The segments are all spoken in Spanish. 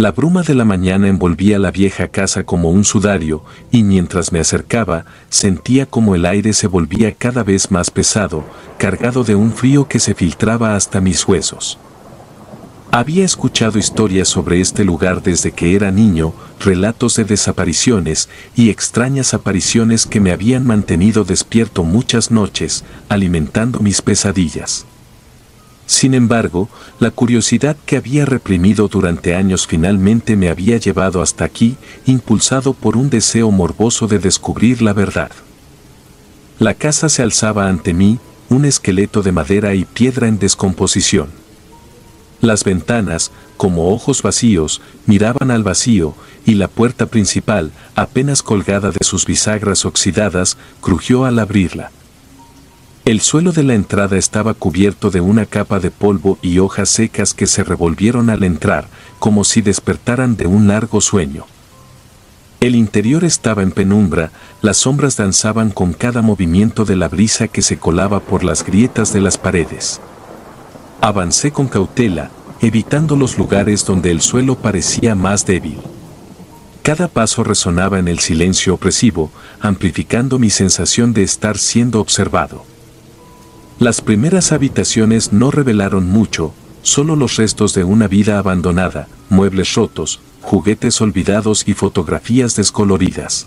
La bruma de la mañana envolvía la vieja casa como un sudario, y mientras me acercaba, sentía como el aire se volvía cada vez más pesado, cargado de un frío que se filtraba hasta mis huesos. Había escuchado historias sobre este lugar desde que era niño, relatos de desapariciones y extrañas apariciones que me habían mantenido despierto muchas noches, alimentando mis pesadillas. Sin embargo, la curiosidad que había reprimido durante años finalmente me había llevado hasta aquí, impulsado por un deseo morboso de descubrir la verdad. La casa se alzaba ante mí, un esqueleto de madera y piedra en descomposición. Las ventanas, como ojos vacíos, miraban al vacío, y la puerta principal, apenas colgada de sus bisagras oxidadas, crujió al abrirla. El suelo de la entrada estaba cubierto de una capa de polvo y hojas secas que se revolvieron al entrar, como si despertaran de un largo sueño. El interior estaba en penumbra, las sombras danzaban con cada movimiento de la brisa que se colaba por las grietas de las paredes. Avancé con cautela, evitando los lugares donde el suelo parecía más débil. Cada paso resonaba en el silencio opresivo, amplificando mi sensación de estar siendo observado. Las primeras habitaciones no revelaron mucho, solo los restos de una vida abandonada, muebles rotos, juguetes olvidados y fotografías descoloridas.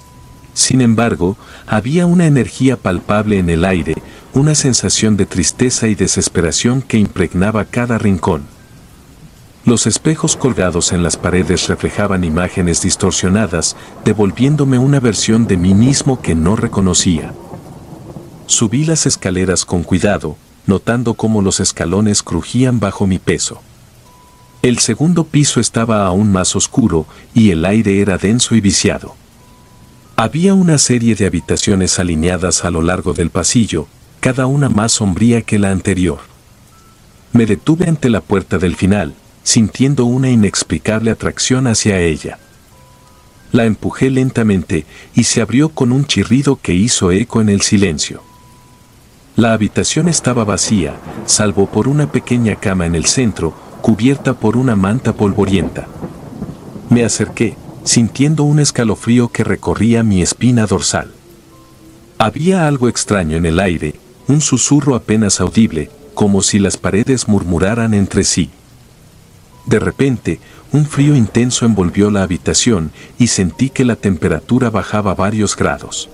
Sin embargo, había una energía palpable en el aire, una sensación de tristeza y desesperación que impregnaba cada rincón. Los espejos colgados en las paredes reflejaban imágenes distorsionadas, devolviéndome una versión de mí mismo que no reconocía. Subí las escaleras con cuidado, notando cómo los escalones crujían bajo mi peso. El segundo piso estaba aún más oscuro y el aire era denso y viciado. Había una serie de habitaciones alineadas a lo largo del pasillo, cada una más sombría que la anterior. Me detuve ante la puerta del final, sintiendo una inexplicable atracción hacia ella. La empujé lentamente y se abrió con un chirrido que hizo eco en el silencio. La habitación estaba vacía, salvo por una pequeña cama en el centro, cubierta por una manta polvorienta. Me acerqué, sintiendo un escalofrío que recorría mi espina dorsal. Había algo extraño en el aire, un susurro apenas audible, como si las paredes murmuraran entre sí. De repente, un frío intenso envolvió la habitación y sentí que la temperatura bajaba varios grados.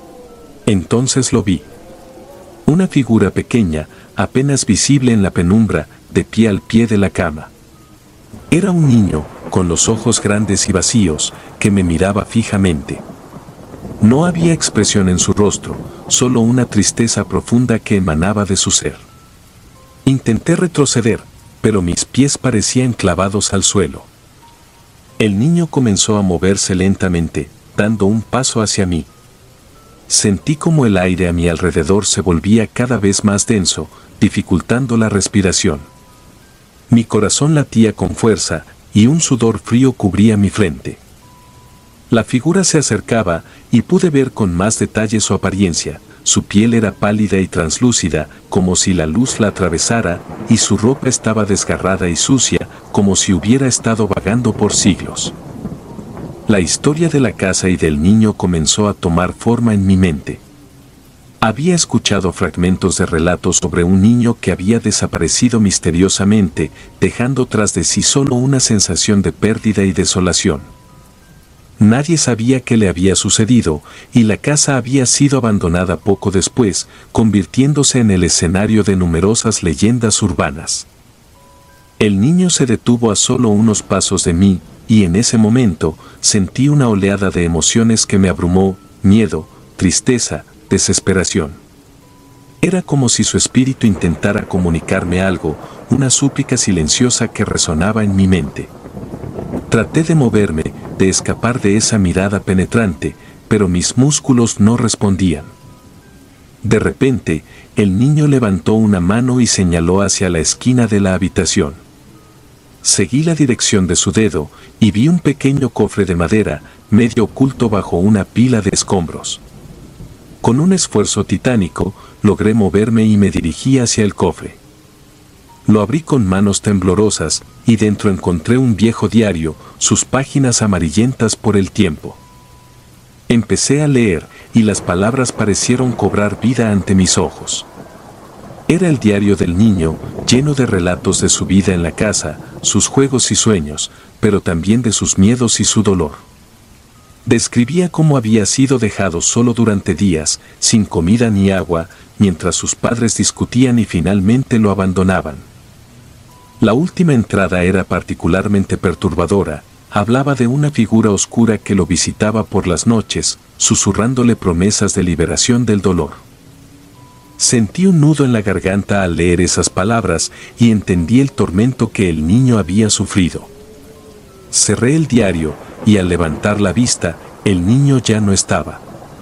Entonces lo vi. Una figura pequeña, apenas visible en la penumbra, de pie al pie de la cama. Era un niño, con los ojos grandes y vacíos, que me miraba fijamente. No había expresión en su rostro, solo una tristeza profunda que emanaba de su ser. Intenté retroceder, pero mis pies parecían clavados al suelo. El niño comenzó a moverse lentamente, dando un paso hacia mí. Sentí como el aire a mi alrededor se volvía cada vez más denso, dificultando la respiración. Mi corazón latía con fuerza, y un sudor frío cubría mi frente. La figura se acercaba, y pude ver con más detalle su apariencia. Su piel era pálida y translúcida, como si la luz la atravesara, y su ropa estaba desgarrada y sucia, como si hubiera estado vagando por siglos. La historia de la casa y del niño comenzó a tomar forma en mi mente. Había escuchado fragmentos de relatos sobre un niño que había desaparecido misteriosamente, dejando tras de sí solo una sensación de pérdida y desolación. Nadie sabía qué le había sucedido, y la casa había sido abandonada poco después, convirtiéndose en el escenario de numerosas leyendas urbanas. El niño se detuvo a solo unos pasos de mí, y en ese momento sentí una oleada de emociones que me abrumó: miedo, tristeza, desesperación. Era como si su espíritu intentara comunicarme algo, una súplica silenciosa que resonaba en mi mente. Traté de moverme, de escapar de esa mirada penetrante, pero mis músculos no respondían. De repente, el niño levantó una mano y señaló hacia la esquina de la habitación. Seguí la dirección de su dedo y vi un pequeño cofre de madera, medio oculto bajo una pila de escombros. Con un esfuerzo titánico, logré moverme y me dirigí hacia el cofre. Lo abrí con manos temblorosas, y dentro encontré un viejo diario, sus páginas amarillentas por el tiempo. Empecé a leer, y las palabras parecieron cobrar vida ante mis ojos. Era el diario del niño, lleno de relatos de su vida en la casa, sus juegos y sueños, pero también de sus miedos y su dolor. Describía cómo había sido dejado solo durante días, sin comida ni agua, mientras sus padres discutían y finalmente lo abandonaban. La última entrada era particularmente perturbadora. Hablaba de una figura oscura que lo visitaba por las noches, susurrándole promesas de liberación del dolor. Sentí un nudo en la garganta al leer esas palabras y entendí el tormento que el niño había sufrido. Cerré el diario y al levantar la vista, el niño ya no estaba.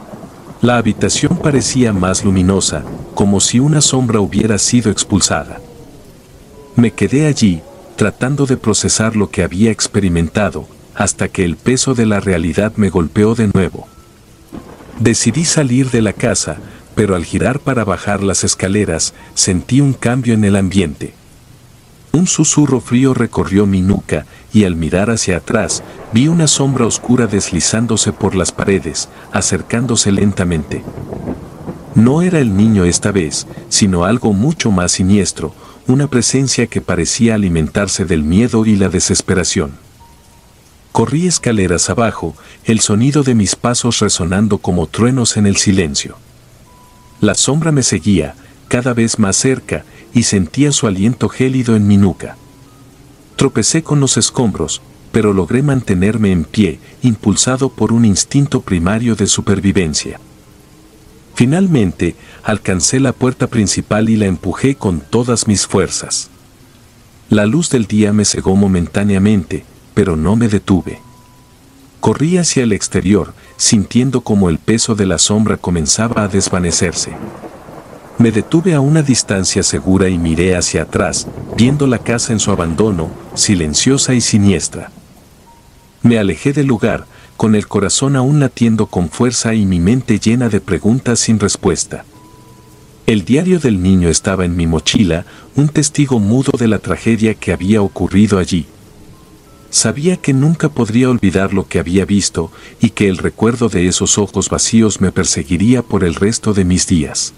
La habitación parecía más luminosa, como si una sombra hubiera sido expulsada. Me quedé allí, tratando de procesar lo que había experimentado, hasta que el peso de la realidad me golpeó de nuevo. Decidí salir de la casa, pero al girar para bajar las escaleras, sentí un cambio en el ambiente. Un susurro frío recorrió mi nuca, y al mirar hacia atrás, vi una sombra oscura deslizándose por las paredes, acercándose lentamente. No era el niño esta vez, sino algo mucho más siniestro, una presencia que parecía alimentarse del miedo y la desesperación. Corrí escaleras abajo, el sonido de mis pasos resonando como truenos en el silencio. La sombra me seguía, cada vez más cerca, y sentía su aliento gélido en mi nuca. Tropecé con los escombros, pero logré mantenerme en pie, impulsado por un instinto primario de supervivencia. Finalmente, alcancé la puerta principal y la empujé con todas mis fuerzas. La luz del día me cegó momentáneamente, pero no me detuve. Corrí hacia el exterior, sintiendo como el peso de la sombra comenzaba a desvanecerse. Me detuve a una distancia segura y miré hacia atrás, viendo la casa en su abandono, silenciosa y siniestra. Me alejé del lugar, con el corazón aún latiendo con fuerza y mi mente llena de preguntas sin respuesta. El diario del niño estaba en mi mochila, un testigo mudo de la tragedia que había ocurrido allí. Sabía que nunca podría olvidar lo que había visto y que el recuerdo de esos ojos vacíos me perseguiría por el resto de mis días.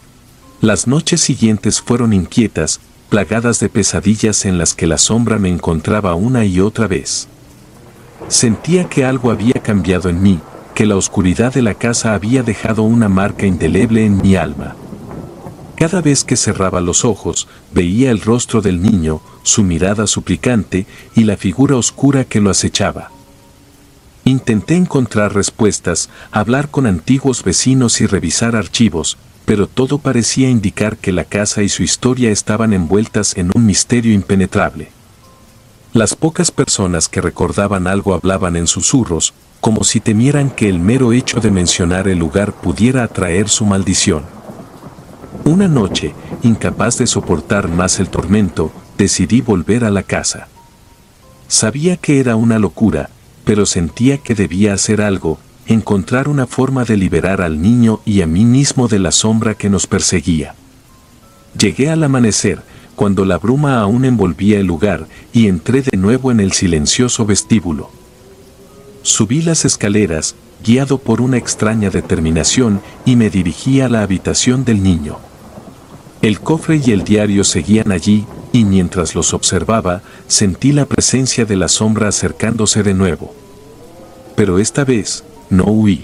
Las noches siguientes fueron inquietas, plagadas de pesadillas en las que la sombra me encontraba una y otra vez. Sentía que algo había cambiado en mí, que la oscuridad de la casa había dejado una marca indeleble en mi alma. Cada vez que cerraba los ojos, veía el rostro del niño, su mirada suplicante y la figura oscura que lo acechaba. Intenté encontrar respuestas, hablar con antiguos vecinos y revisar archivos, pero todo parecía indicar que la casa y su historia estaban envueltas en un misterio impenetrable. Las pocas personas que recordaban algo hablaban en susurros, como si temieran que el mero hecho de mencionar el lugar pudiera atraer su maldición. Una noche, incapaz de soportar más el tormento, decidí volver a la casa. Sabía que era una locura, pero sentía que debía hacer algo, encontrar una forma de liberar al niño y a mí mismo de la sombra que nos perseguía. Llegué al amanecer, cuando la bruma aún envolvía el lugar, y entré de nuevo en el silencioso vestíbulo. Subí las escaleras, guiado por una extraña determinación, y me dirigí a la habitación del niño. El cofre y el diario seguían allí, y mientras los observaba, sentí la presencia de la sombra acercándose de nuevo. Pero esta vez, no huí.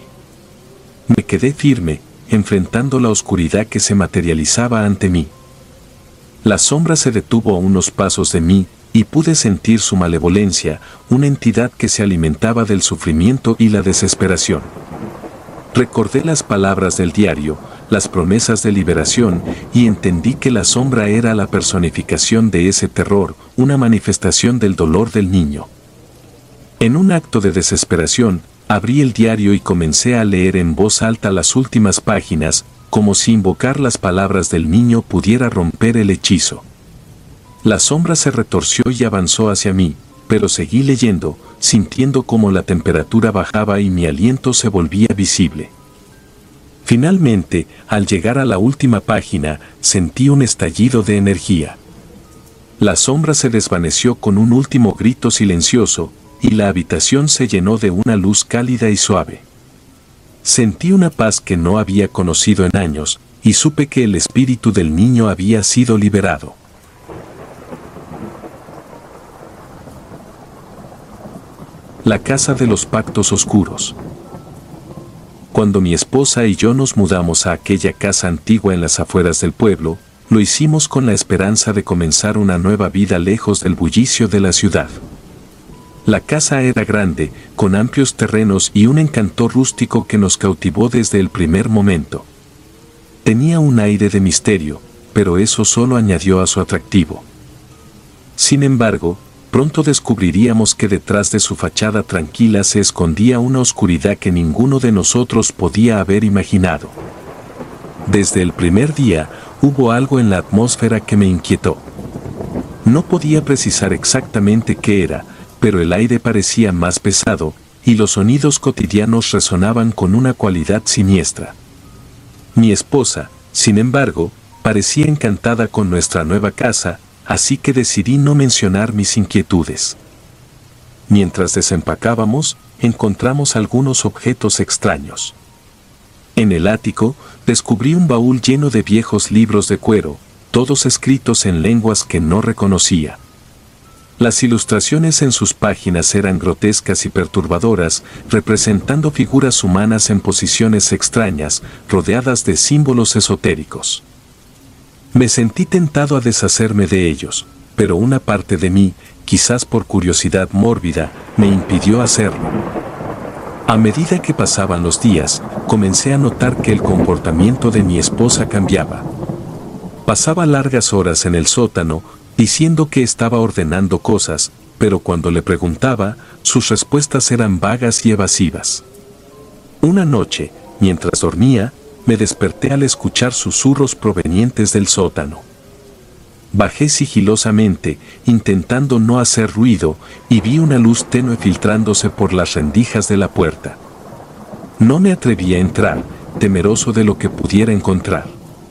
Me quedé firme, enfrentando la oscuridad que se materializaba ante mí. La sombra se detuvo a unos pasos de mí, y pude sentir su malevolencia, una entidad que se alimentaba del sufrimiento y la desesperación. Recordé las palabras del diario, las promesas de liberación, y entendí que la sombra era la personificación de ese terror, una manifestación del dolor del niño. En un acto de desesperación, abrí el diario y comencé a leer en voz alta las últimas páginas, como si invocar las palabras del niño pudiera romper el hechizo. La sombra se retorció y avanzó hacia mí, pero seguí leyendo, sintiendo cómo la temperatura bajaba y mi aliento se volvía visible. Finalmente, al llegar a la última página, sentí un estallido de energía. La sombra se desvaneció con un último grito silencioso, y la habitación se llenó de una luz cálida y suave. Sentí una paz que no había conocido en años, y supe que el espíritu del niño había sido liberado. La casa de los pactos oscuros. Cuando mi esposa y yo nos mudamos a aquella casa antigua en las afueras del pueblo, lo hicimos con la esperanza de comenzar una nueva vida lejos del bullicio de la ciudad. La casa era grande, con amplios terrenos y un encanto rústico que nos cautivó desde el primer momento. Tenía un aire de misterio, pero eso solo añadió a su atractivo. Sin embargo, pronto descubriríamos que detrás de su fachada tranquila se escondía una oscuridad que ninguno de nosotros podía haber imaginado. Desde el primer día, hubo algo en la atmósfera que me inquietó. No podía precisar exactamente qué era, pero el aire parecía más pesado, y los sonidos cotidianos resonaban con una cualidad siniestra. Mi esposa, sin embargo, parecía encantada con nuestra nueva casa, así que decidí no mencionar mis inquietudes. Mientras desempacábamos, encontramos algunos objetos extraños. En el ático, descubrí un baúl lleno de viejos libros de cuero, todos escritos en lenguas que no reconocía. Las ilustraciones en sus páginas eran grotescas y perturbadoras, representando figuras humanas en posiciones extrañas, rodeadas de símbolos esotéricos. Me sentí tentado a deshacerme de ellos, pero una parte de mí, quizás por curiosidad mórbida, me impidió hacerlo. A medida que pasaban los días, comencé a notar que el comportamiento de mi esposa cambiaba. Pasaba largas horas en el sótano, diciendo que estaba ordenando cosas, pero cuando le preguntaba, sus respuestas eran vagas y evasivas. Una noche, mientras dormía, me desperté al escuchar susurros provenientes del sótano. Bajé sigilosamente, intentando no hacer ruido, y vi una luz tenue filtrándose por las rendijas de la puerta. No me atreví a entrar, temeroso de lo que pudiera encontrar.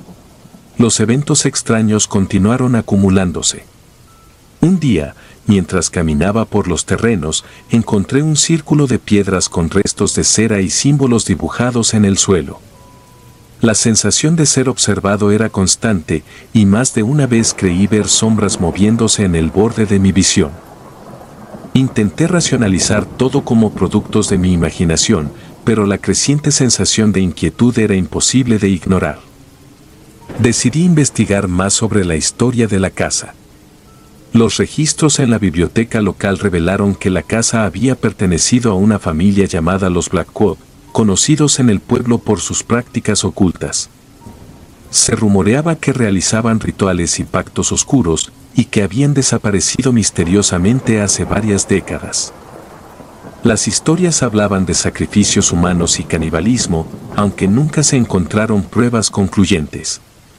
Los eventos extraños continuaron acumulándose. Un día, mientras caminaba por los terrenos, encontré un círculo de piedras con restos de cera y símbolos dibujados en el suelo. La sensación de ser observado era constante, y más de una vez creí ver sombras moviéndose en el borde de mi visión. Intenté racionalizar todo como productos de mi imaginación, pero la creciente sensación de inquietud era imposible de ignorar. Decidí investigar más sobre la historia de la casa. Los registros en la biblioteca local revelaron que la casa había pertenecido a una familia llamada los Blackwood, conocidos en el pueblo por sus prácticas ocultas. Se rumoreaba que realizaban rituales y pactos oscuros, y que habían desaparecido misteriosamente hace varias décadas. Las historias hablaban de sacrificios humanos y canibalismo, aunque nunca se encontraron pruebas concluyentes.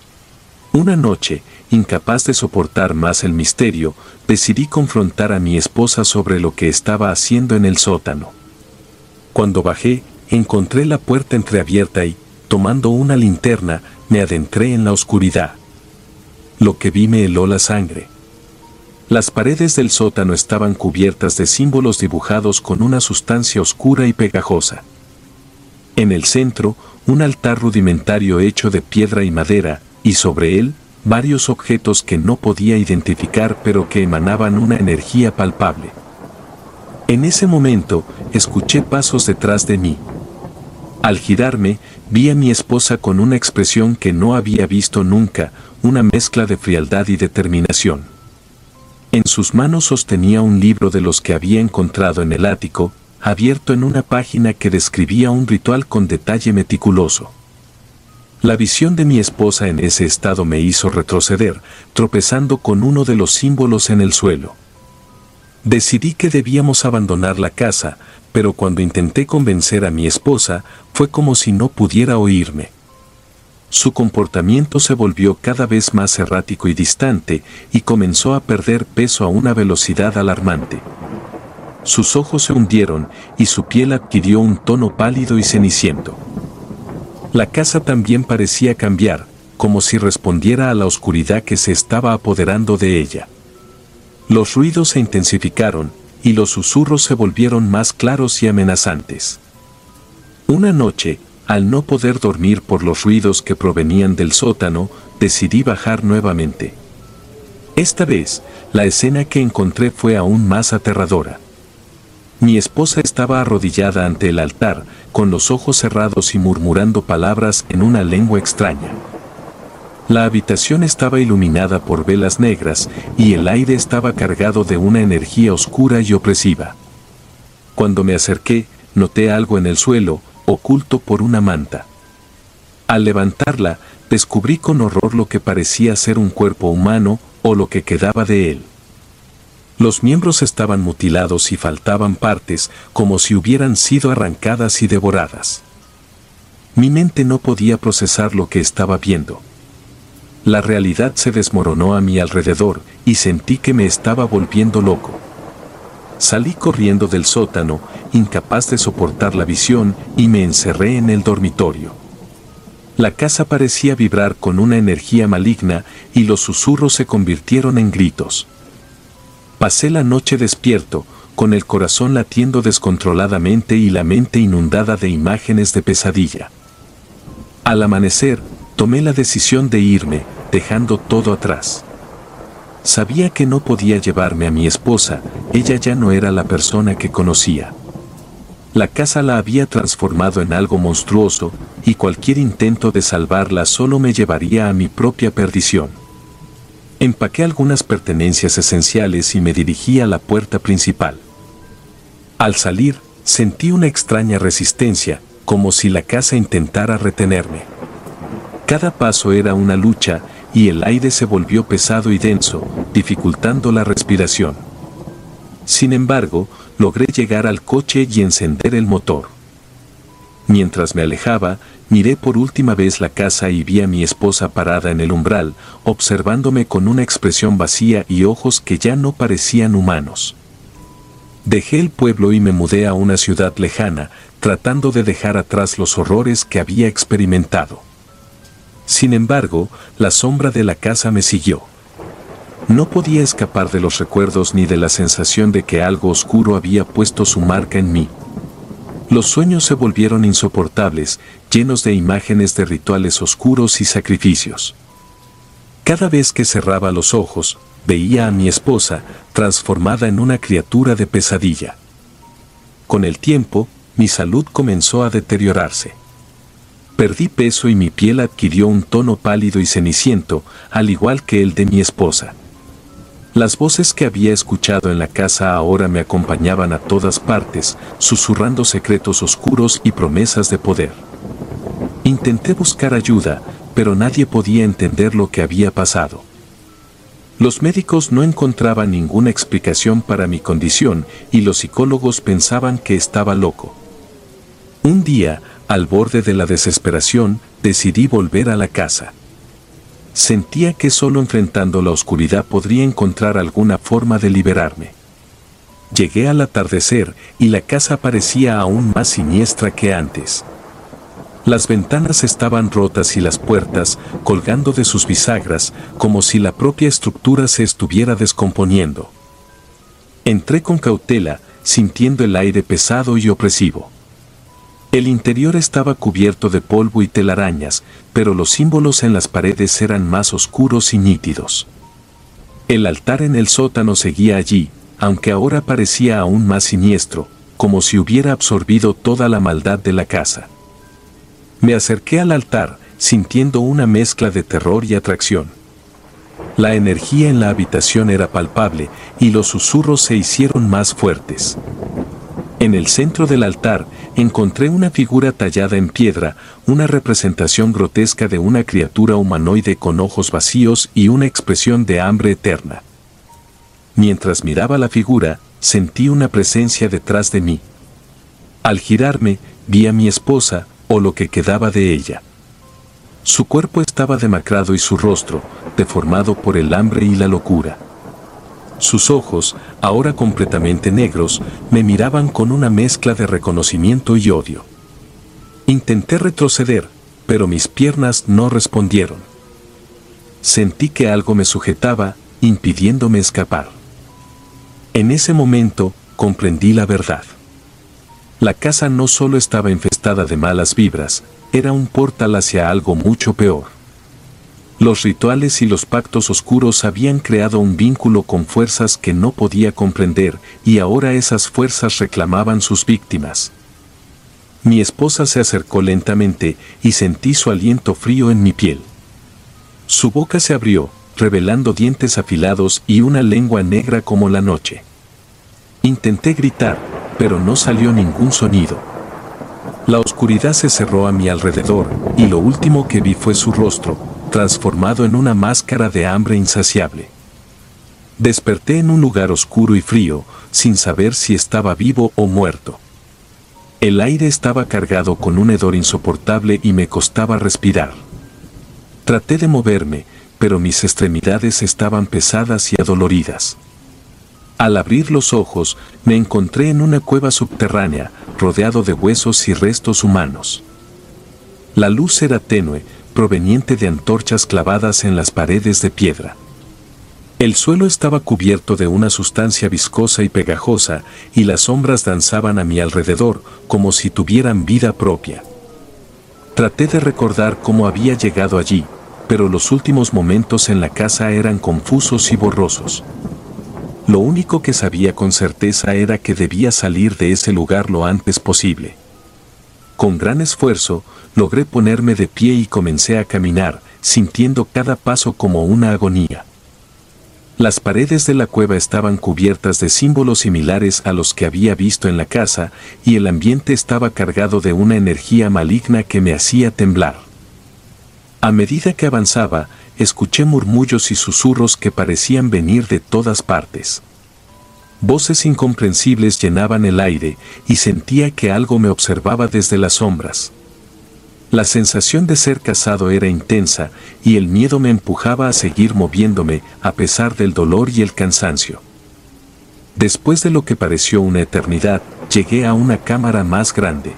Una noche, incapaz de soportar más el misterio, decidí confrontar a mi esposa sobre lo que estaba haciendo en el sótano. Cuando bajé, encontré la puerta entreabierta y, tomando una linterna, me adentré en la oscuridad. Lo que vi me heló la sangre. Las paredes del sótano estaban cubiertas de símbolos dibujados con una sustancia oscura y pegajosa. En el centro, un altar rudimentario hecho de piedra y madera, y sobre él, varios objetos que no podía identificar pero que emanaban una energía palpable. En ese momento, escuché pasos detrás de mí. Al girarme, vi a mi esposa con una expresión que no había visto nunca, una mezcla de frialdad y determinación. En sus manos sostenía un libro de los que había encontrado en el ático, abierto en una página que describía un ritual con detalle meticuloso. La visión de mi esposa en ese estado me hizo retroceder, tropezando con uno de los símbolos en el suelo. Decidí que debíamos abandonar la casa, pero cuando intenté convencer a mi esposa, fue como si no pudiera oírme. Su comportamiento se volvió cada vez más errático y distante, y comenzó a perder peso a una velocidad alarmante. Sus ojos se hundieron, y su piel adquirió un tono pálido y ceniciento. La casa también parecía cambiar, como si respondiera a la oscuridad que se estaba apoderando de ella. Los ruidos se intensificaron, y los susurros se volvieron más claros y amenazantes. Una noche, al no poder dormir por los ruidos que provenían del sótano, decidí bajar nuevamente. Esta vez, la escena que encontré fue aún más aterradora. Mi esposa estaba arrodillada ante el altar, con los ojos cerrados y murmurando palabras en una lengua extraña. La habitación estaba iluminada por velas negras y el aire estaba cargado de una energía oscura y opresiva. Cuando me acerqué, noté algo en el suelo, oculto por una manta. Al levantarla, descubrí con horror lo que parecía ser un cuerpo humano, o lo que quedaba de él. Los miembros estaban mutilados y faltaban partes, como si hubieran sido arrancadas y devoradas. Mi mente no podía procesar lo que estaba viendo. La realidad se desmoronó a mi alrededor, y sentí que me estaba volviendo loco. Salí corriendo del sótano, incapaz de soportar la visión, y me encerré en el dormitorio. La casa parecía vibrar con una energía maligna, y los susurros se convirtieron en gritos. Pasé la noche despierto, con el corazón latiendo descontroladamente y la mente inundada de imágenes de pesadilla. Al amanecer, tomé la decisión de irme, dejando todo atrás. Sabía que no podía llevarme a mi esposa, ella ya no era la persona que conocía. La casa la había transformado en algo monstruoso, y cualquier intento de salvarla solo me llevaría a mi propia perdición. Empaqué algunas pertenencias esenciales y me dirigí a la puerta principal. Al salir, sentí una extraña resistencia, como si la casa intentara retenerme. Cada paso era una lucha, y el aire se volvió pesado y denso, dificultando la respiración. Sin embargo, logré llegar al coche y encender el motor. Mientras me alejaba, miré por última vez la casa y vi a mi esposa parada en el umbral, observándome con una expresión vacía y ojos que ya no parecían humanos. Dejé el pueblo y me mudé a una ciudad lejana, tratando de dejar atrás los horrores que había experimentado. Sin embargo, la sombra de la casa me siguió. No podía escapar de los recuerdos ni de la sensación de que algo oscuro había puesto su marca en mí. Los sueños se volvieron insoportables, llenos de imágenes de rituales oscuros y sacrificios. Cada vez que cerraba los ojos, veía a mi esposa, transformada en una criatura de pesadilla. Con el tiempo, mi salud comenzó a deteriorarse. Perdí peso y mi piel adquirió un tono pálido y ceniciento, al igual que el de mi esposa. Las voces que había escuchado en la casa ahora me acompañaban a todas partes, susurrando secretos oscuros y promesas de poder. Intenté buscar ayuda, pero nadie podía entender lo que había pasado. Los médicos no encontraban ninguna explicación para mi condición y los psicólogos pensaban que estaba loco. Un día, al borde de la desesperación, decidí volver a la casa. Sentía que solo enfrentando la oscuridad podría encontrar alguna forma de liberarme. Llegué al atardecer y la casa parecía aún más siniestra que antes. Las ventanas estaban rotas y las puertas, colgando de sus bisagras, como si la propia estructura se estuviera descomponiendo. Entré con cautela, sintiendo el aire pesado y opresivo. El interior estaba cubierto de polvo y telarañas, pero los símbolos en las paredes eran más oscuros y nítidos. El altar en el sótano seguía allí, aunque ahora parecía aún más siniestro, como si hubiera absorbido toda la maldad de la casa. Me acerqué al altar, sintiendo una mezcla de terror y atracción. La energía en la habitación era palpable, y los susurros se hicieron más fuertes. En el centro del altar, encontré una figura tallada en piedra, una representación grotesca de una criatura humanoide con ojos vacíos y una expresión de hambre eterna. Mientras miraba la figura, sentí una presencia detrás de mí. Al girarme, vi a mi esposa, o lo que quedaba de ella. Su cuerpo estaba demacrado y su rostro, deformado por el hambre y la locura. Sus ojos, ahora completamente negros, me miraban con una mezcla de reconocimiento y odio. Intenté retroceder, pero mis piernas no respondieron. Sentí que algo me sujetaba, impidiéndome escapar. En ese momento, comprendí la verdad. La casa no solo estaba infestada de malas vibras, era un portal hacia algo mucho peor. Los rituales y los pactos oscuros habían creado un vínculo con fuerzas que no podía comprender, y ahora esas fuerzas reclamaban sus víctimas. Mi esposa se acercó lentamente y sentí su aliento frío en mi piel. Su boca se abrió, revelando dientes afilados y una lengua negra como la noche. Intenté gritar, pero no salió ningún sonido. La oscuridad se cerró a mi alrededor, y lo último que vi fue su rostro, transformado en una máscara de hambre insaciable. Desperté en un lugar oscuro y frío, sin saber si estaba vivo o muerto. El aire estaba cargado con un hedor insoportable y me costaba respirar. Traté de moverme, pero mis extremidades estaban pesadas y adoloridas. Al abrir los ojos, me encontré en una cueva subterránea, rodeado de huesos y restos humanos. La luz era tenue, proveniente de antorchas clavadas en las paredes de piedra. El suelo estaba cubierto de una sustancia viscosa y pegajosa, y las sombras danzaban a mi alrededor, como si tuvieran vida propia. Traté de recordar cómo había llegado allí, pero los últimos momentos en la casa eran confusos y borrosos. Lo único que sabía con certeza era que debía salir de ese lugar lo antes posible. Con gran esfuerzo, logré ponerme de pie y comencé a caminar, sintiendo cada paso como una agonía. Las paredes de la cueva estaban cubiertas de símbolos similares a los que había visto en la casa, y el ambiente estaba cargado de una energía maligna que me hacía temblar. A medida que avanzaba, escuché murmullos y susurros que parecían venir de todas partes. Voces incomprensibles llenaban el aire, y sentía que algo me observaba desde las sombras. La sensación de ser cazado era intensa, y el miedo me empujaba a seguir moviéndome, a pesar del dolor y el cansancio. Después de lo que pareció una eternidad, llegué a una cámara más grande.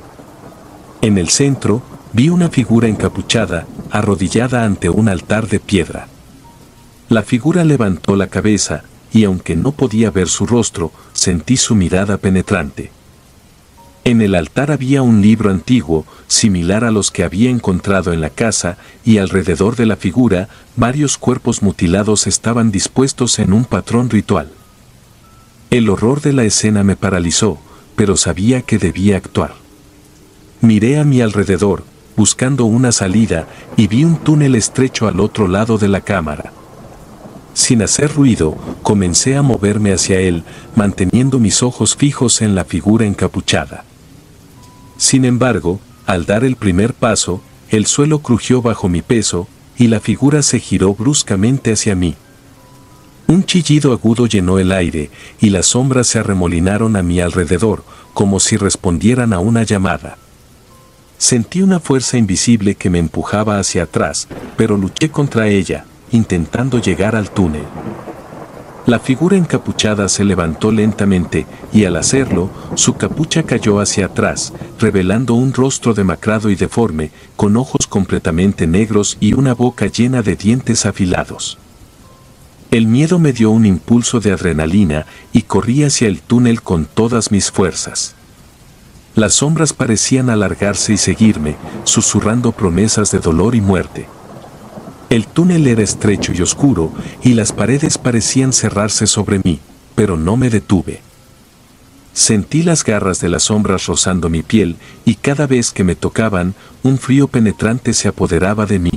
En el centro, vi una figura encapuchada, arrodillada ante un altar de piedra. La figura levantó la cabeza, y aunque no podía ver su rostro, sentí su mirada penetrante. En el altar había un libro antiguo, similar a los que había encontrado en la casa, y alrededor de la figura, varios cuerpos mutilados estaban dispuestos en un patrón ritual. El horror de la escena me paralizó, pero sabía que debía actuar. Miré a mi alrededor, buscando una salida, y vi un túnel estrecho al otro lado de la cámara. Sin hacer ruido, comencé a moverme hacia él, manteniendo mis ojos fijos en la figura encapuchada. Sin embargo, al dar el primer paso, el suelo crujió bajo mi peso, y la figura se giró bruscamente hacia mí. Un chillido agudo llenó el aire, y las sombras se arremolinaron a mi alrededor, como si respondieran a una llamada. Sentí una fuerza invisible que me empujaba hacia atrás, pero luché contra ella, intentando llegar al túnel. La figura encapuchada se levantó lentamente, y al hacerlo, su capucha cayó hacia atrás, revelando un rostro demacrado y deforme, con ojos completamente negros y una boca llena de dientes afilados. El miedo me dio un impulso de adrenalina, y corrí hacia el túnel con todas mis fuerzas. Las sombras parecían alargarse y seguirme, susurrando promesas de dolor y muerte. El túnel era estrecho y oscuro, y las paredes parecían cerrarse sobre mí, pero no me detuve. Sentí las garras de las sombras rozando mi piel, y cada vez que me tocaban, un frío penetrante se apoderaba de mí.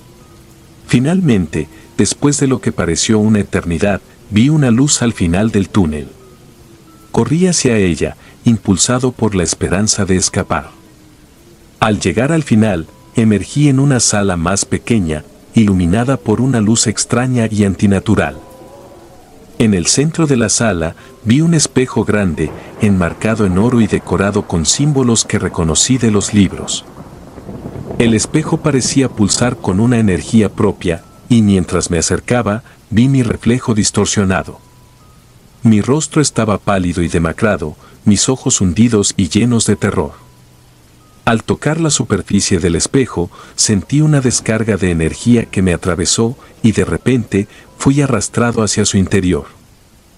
Finalmente, después de lo que pareció una eternidad, vi una luz al final del túnel. Corrí hacia ella, impulsado por la esperanza de escapar. Al llegar al final, emergí en una sala más pequeña, iluminada por una luz extraña y antinatural. En el centro de la sala, vi un espejo grande, enmarcado en oro y decorado con símbolos que reconocí de los libros. El espejo parecía pulsar con una energía propia, y mientras me acercaba, vi mi reflejo distorsionado. Mi rostro estaba pálido y demacrado, mis ojos hundidos y llenos de terror. Al tocar la superficie del espejo, sentí una descarga de energía que me atravesó, y de repente, fui arrastrado hacia su interior.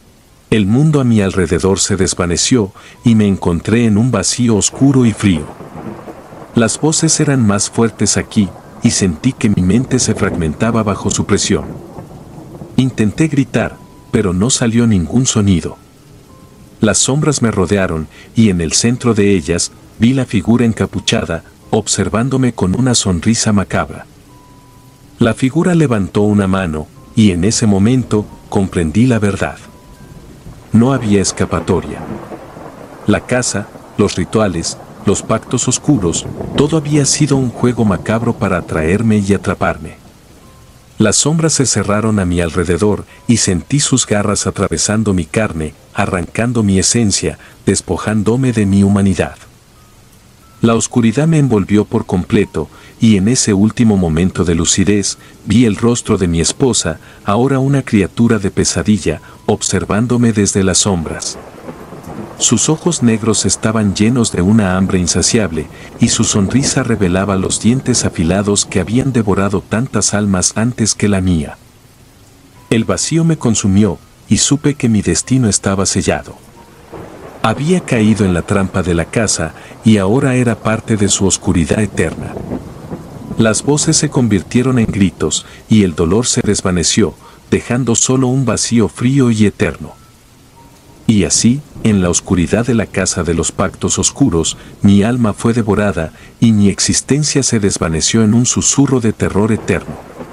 El mundo a mi alrededor se desvaneció y me encontré en un vacío oscuro y frío. Las voces eran más fuertes aquí y sentí que mi mente se fragmentaba bajo su presión. Intenté gritar, pero no salió ningún sonido. Las sombras me rodearon y en el centro de ellas vi la figura encapuchada, observándome con una sonrisa macabra. La figura levantó una mano y en ese momento comprendí la verdad. No había escapatoria. La casa, los rituales, los pactos oscuros, todo había sido un juego macabro para atraerme y atraparme. Las sombras se cerraron a mi alrededor y sentí sus garras atravesando mi carne, arrancando mi esencia, despojándome de mi humanidad. La oscuridad me envolvió por completo, y en ese último momento de lucidez, vi el rostro de mi esposa, ahora una criatura de pesadilla, observándome desde las sombras. Sus ojos negros estaban llenos de una hambre insaciable, y su sonrisa revelaba los dientes afilados que habían devorado tantas almas antes que la mía. El vacío me consumió, y supe que mi destino estaba sellado. Había caído en la trampa de la casa, y ahora era parte de su oscuridad eterna. Las voces se convirtieron en gritos, y el dolor se desvaneció, dejando solo un vacío frío y eterno. Y así, en la oscuridad de la casa de los pactos oscuros, mi alma fue devorada, y mi existencia se desvaneció en un susurro de terror eterno.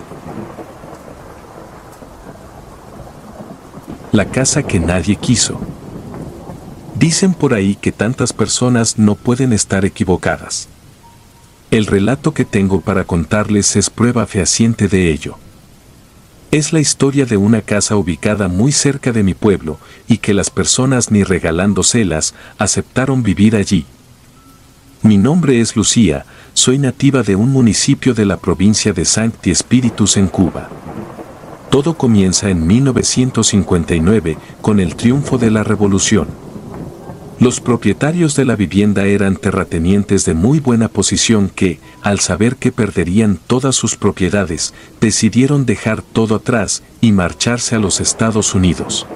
La casa que nadie quiso. Dicen por ahí que tantas personas no pueden estar equivocadas. El relato que tengo para contarles es prueba fehaciente de ello. Es la historia de una casa ubicada muy cerca de mi pueblo y que las personas ni regalándoselas aceptaron vivir allí. Mi nombre es Lucía, soy nativa de un municipio de la provincia de Sancti Spíritus en Cuba. Todo comienza en 1959 con el triunfo de la revolución. Los propietarios de la vivienda eran terratenientes de muy buena posición que, al saber que perderían todas sus propiedades, decidieron dejar todo atrás y marcharse a los Estados Unidos.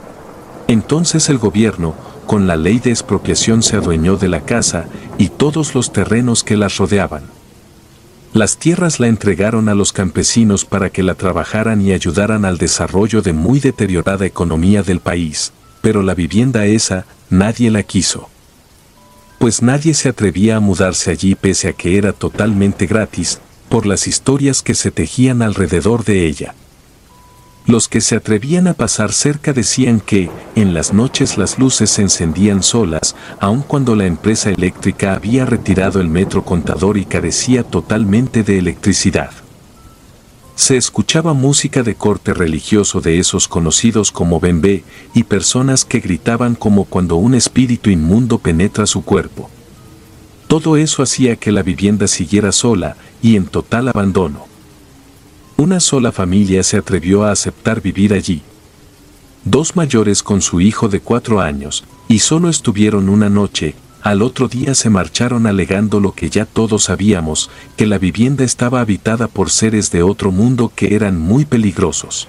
Entonces el gobierno, con la ley de expropiación, se adueñó de la casa y todos los terrenos que las rodeaban. Las tierras la entregaron a los campesinos para que la trabajaran y ayudaran al desarrollo de muy deteriorada economía del país, pero la vivienda esa, nadie la quiso. Pues nadie se atrevía a mudarse allí pese a que era totalmente gratis, por las historias que se tejían alrededor de ella. Los que se atrevían a pasar cerca decían que, en las noches las luces se encendían solas, aun cuando la empresa eléctrica había retirado el metro contador y carecía totalmente de electricidad. Se escuchaba música de corte religioso de esos conocidos como bembé, y personas que gritaban como cuando un espíritu inmundo penetra su cuerpo. Todo eso hacía que la vivienda siguiera sola y en total abandono. Una sola familia se atrevió a aceptar vivir allí. 2 mayores con su hijo de 4 años, y solo estuvieron una noche. Al otro día se marcharon alegando lo que ya todos sabíamos, que la vivienda estaba habitada por seres de otro mundo que eran muy peligrosos.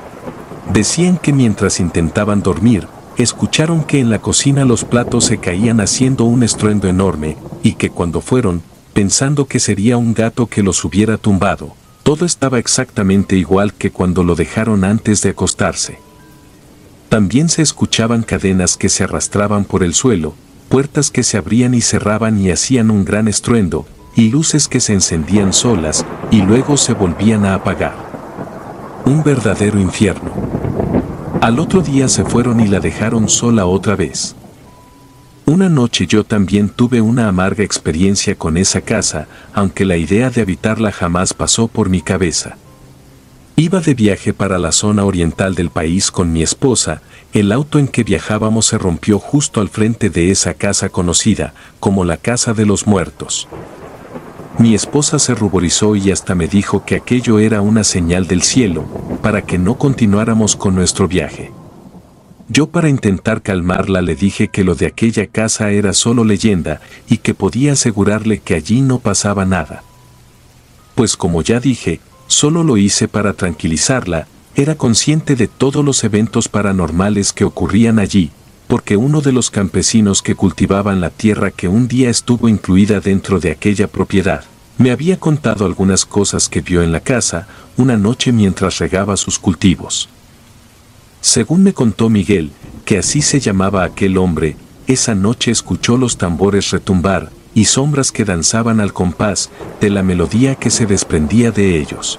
Decían que mientras intentaban dormir, escucharon que en la cocina los platos se caían haciendo un estruendo enorme, y que cuando fueron, pensando que sería un gato que los hubiera tumbado, todo estaba exactamente igual que cuando lo dejaron antes de acostarse. También se escuchaban cadenas que se arrastraban por el suelo, puertas que se abrían y cerraban y hacían un gran estruendo, y luces que se encendían solas y luego se volvían a apagar. Un verdadero infierno. Al otro día se fueron y la dejaron sola otra vez. Una noche yo también tuve una amarga experiencia con esa casa, aunque la idea de habitarla jamás pasó por mi cabeza. Iba de viaje para la zona oriental del país con mi esposa. El auto en que viajábamos se rompió justo al frente de esa casa conocida como la Casa de los Muertos. Mi esposa se ruborizó y hasta me dijo que aquello era una señal del cielo, para que no continuáramos con nuestro viaje. Yo, para intentar calmarla, le dije que lo de aquella casa era solo leyenda y que podía asegurarle que allí no pasaba nada. Pues como ya dije, solo lo hice para tranquilizarla. Era consciente de todos los eventos paranormales que ocurrían allí, porque uno de los campesinos que cultivaban la tierra que un día estuvo incluida dentro de aquella propiedad, me había contado algunas cosas que vio en la casa una noche mientras regaba sus cultivos. Según me contó Miguel, que así se llamaba aquel hombre, esa noche escuchó los tambores retumbar y sombras que danzaban al compás de la melodía que se desprendía de ellos.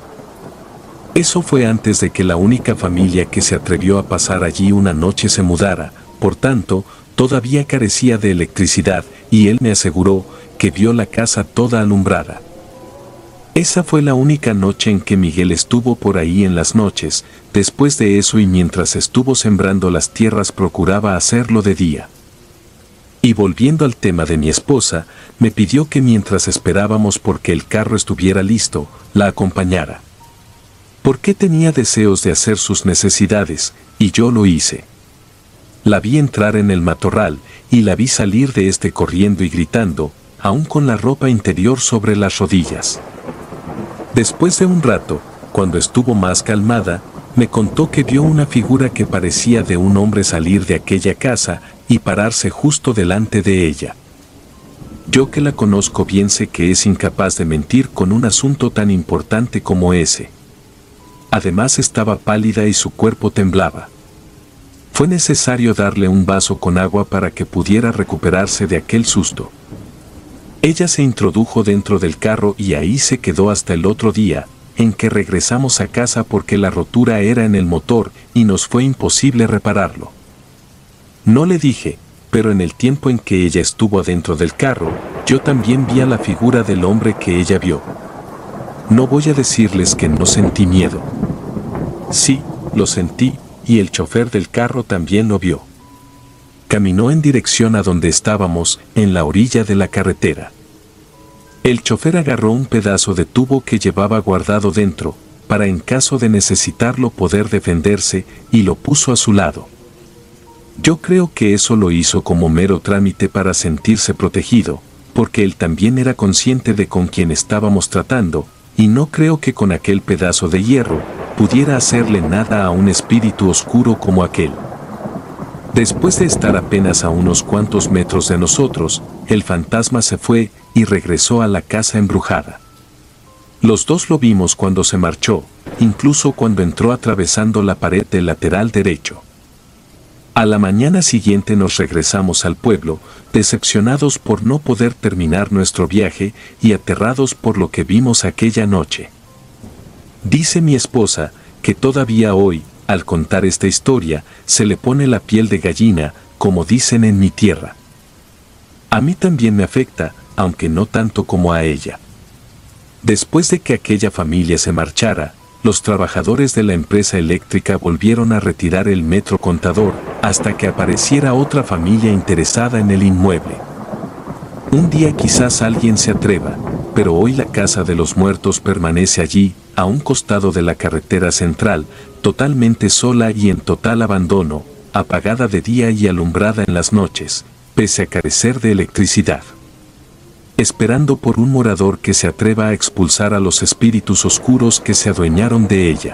Eso fue antes de que la única familia que se atrevió a pasar allí una noche se mudara, por tanto, todavía carecía de electricidad, y él me aseguró que vio la casa toda alumbrada. Esa fue la única noche en que Miguel estuvo por ahí en las noches. Después de eso y mientras estuvo sembrando las tierras procuraba hacerlo de día. Y volviendo al tema de mi esposa, me pidió que mientras esperábamos porque el carro estuviera listo, la acompañara. Porque tenía deseos de hacer sus necesidades, y yo lo hice. La vi entrar en el matorral, y la vi salir de este corriendo y gritando, aún con la ropa interior sobre las rodillas. Después de un rato, cuando estuvo más calmada, me contó que vio una figura que parecía de un hombre salir de aquella casa y pararse justo delante de ella. Yo que la conozco bien sé que es incapaz de mentir con un asunto tan importante como ese. Además estaba pálida y su cuerpo temblaba. Fue necesario darle un vaso con agua para que pudiera recuperarse de aquel susto. Ella se introdujo dentro del carro y ahí se quedó hasta el otro día, en que regresamos a casa porque la rotura era en el motor y nos fue imposible repararlo. No le dije, pero en el tiempo en que ella estuvo adentro del carro, yo también vi a la figura del hombre que ella vio. No voy a decirles que no sentí miedo. Sí, lo sentí, y el chofer del carro también lo vio. Caminó en dirección a donde estábamos, en la orilla de la carretera. El chofer agarró un pedazo de tubo que llevaba guardado dentro, para en caso de necesitarlo poder defenderse, y lo puso a su lado. Yo creo que eso lo hizo como mero trámite para sentirse protegido, porque él también era consciente de con quién estábamos tratando, y no creo que con aquel pedazo de hierro pudiera hacerle nada a un espíritu oscuro como aquel. Después de estar apenas a unos cuantos metros de nosotros, el fantasma se fue y regresó a la casa embrujada. Los dos lo vimos cuando se marchó, incluso cuando entró atravesando la pared del lateral derecho. A la mañana siguiente nos regresamos al pueblo, decepcionados por no poder terminar nuestro viaje y aterrados por lo que vimos aquella noche. Dice mi esposa que todavía hoy, al contar esta historia, se le pone la piel de gallina, como dicen en mi tierra. A mí también me afecta, aunque no tanto como a ella. Después de que aquella familia se marchara, los trabajadores de la empresa eléctrica volvieron a retirar el metro contador, hasta que apareciera otra familia interesada en el inmueble. Un día quizás alguien se atreva, pero hoy la casa de los muertos permanece allí, a un costado de la carretera central, totalmente sola y en total abandono, apagada de día y alumbrada en las noches, pese a carecer de electricidad. Esperando por un morador que se atreva a expulsar a los espíritus oscuros que se adueñaron de ella.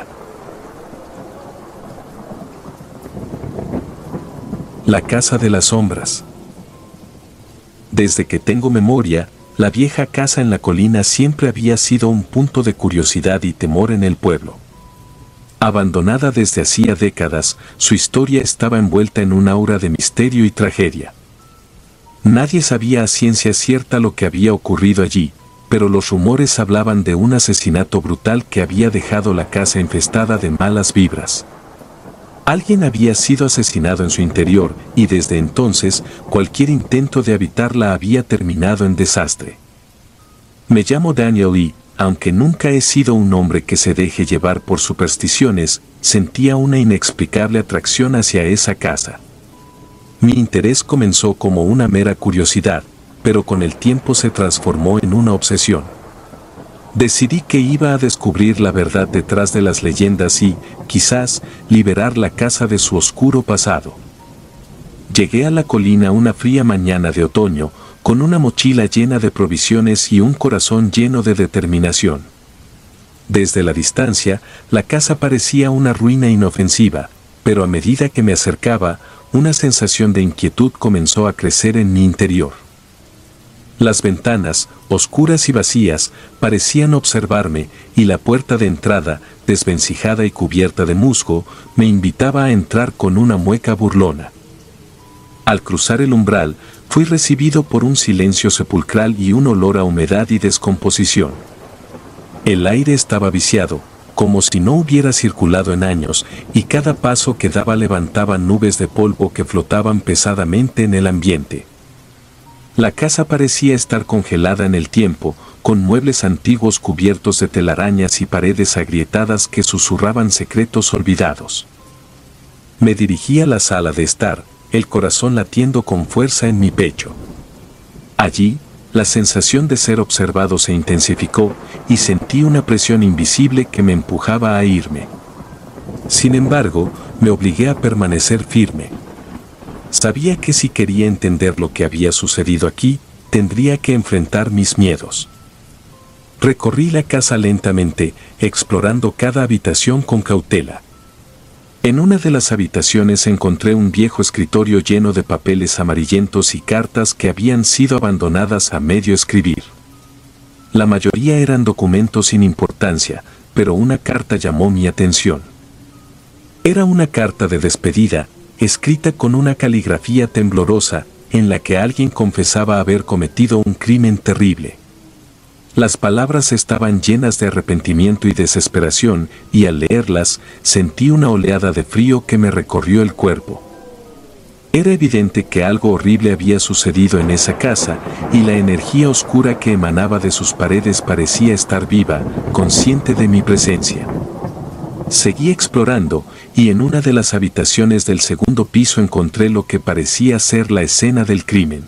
La casa de las sombras. Desde que tengo memoria, la vieja casa en la colina siempre había sido un punto de curiosidad y temor en el pueblo. Abandonada desde hacía décadas, su historia estaba envuelta en un aura de misterio y tragedia. Nadie sabía a ciencia cierta lo que había ocurrido allí, pero los rumores hablaban de un asesinato brutal que había dejado la casa infestada de malas vibras. Alguien había sido asesinado en su interior y desde entonces cualquier intento de habitarla había terminado en desastre. Me llamo Daniel y, aunque nunca he sido un hombre que se deje llevar por supersticiones, sentía una inexplicable atracción hacia esa casa. Mi interés comenzó como una mera curiosidad, pero con el tiempo se transformó en una obsesión. Decidí que iba a descubrir la verdad detrás de las leyendas y, quizás, liberar la casa de su oscuro pasado. Llegué a la colina una fría mañana de otoño, con una mochila llena de provisiones y un corazón lleno de determinación. Desde la distancia, la casa parecía una ruina inofensiva, pero a medida que me acercaba, una sensación de inquietud comenzó a crecer en mi interior. Las ventanas, oscuras y vacías, parecían observarme, y la puerta de entrada, desvencijada y cubierta de musgo, me invitaba a entrar con una mueca burlona. Al cruzar el umbral, fui recibido por un silencio sepulcral y un olor a humedad y descomposición. El aire estaba viciado, como si no hubiera circulado en años, y cada paso que daba levantaba nubes de polvo que flotaban pesadamente en el ambiente. La casa parecía estar congelada en el tiempo, con muebles antiguos cubiertos de telarañas y paredes agrietadas que susurraban secretos olvidados. Me dirigí a la sala de estar, el corazón latiendo con fuerza en mi pecho. Allí, la sensación de ser observado se intensificó y sentí una presión invisible que me empujaba a irme. Sin embargo, me obligué a permanecer firme. Sabía que si quería entender lo que había sucedido aquí, tendría que enfrentar mis miedos. Recorrí la casa lentamente, explorando cada habitación con cautela. En una de las habitaciones encontré un viejo escritorio lleno de papeles amarillentos y cartas que habían sido abandonadas a medio escribir. La mayoría eran documentos sin importancia, pero una carta llamó mi atención. Era una carta de despedida, escrita con una caligrafía temblorosa, en la que alguien confesaba haber cometido un crimen terrible. Las palabras estaban llenas de arrepentimiento y desesperación, y al leerlas, sentí una oleada de frío que me recorrió el cuerpo. Era evidente que algo horrible había sucedido en esa casa, y la energía oscura que emanaba de sus paredes parecía estar viva, consciente de mi presencia. Seguí explorando, y en una de las habitaciones del segundo piso encontré lo que parecía ser la escena del crimen.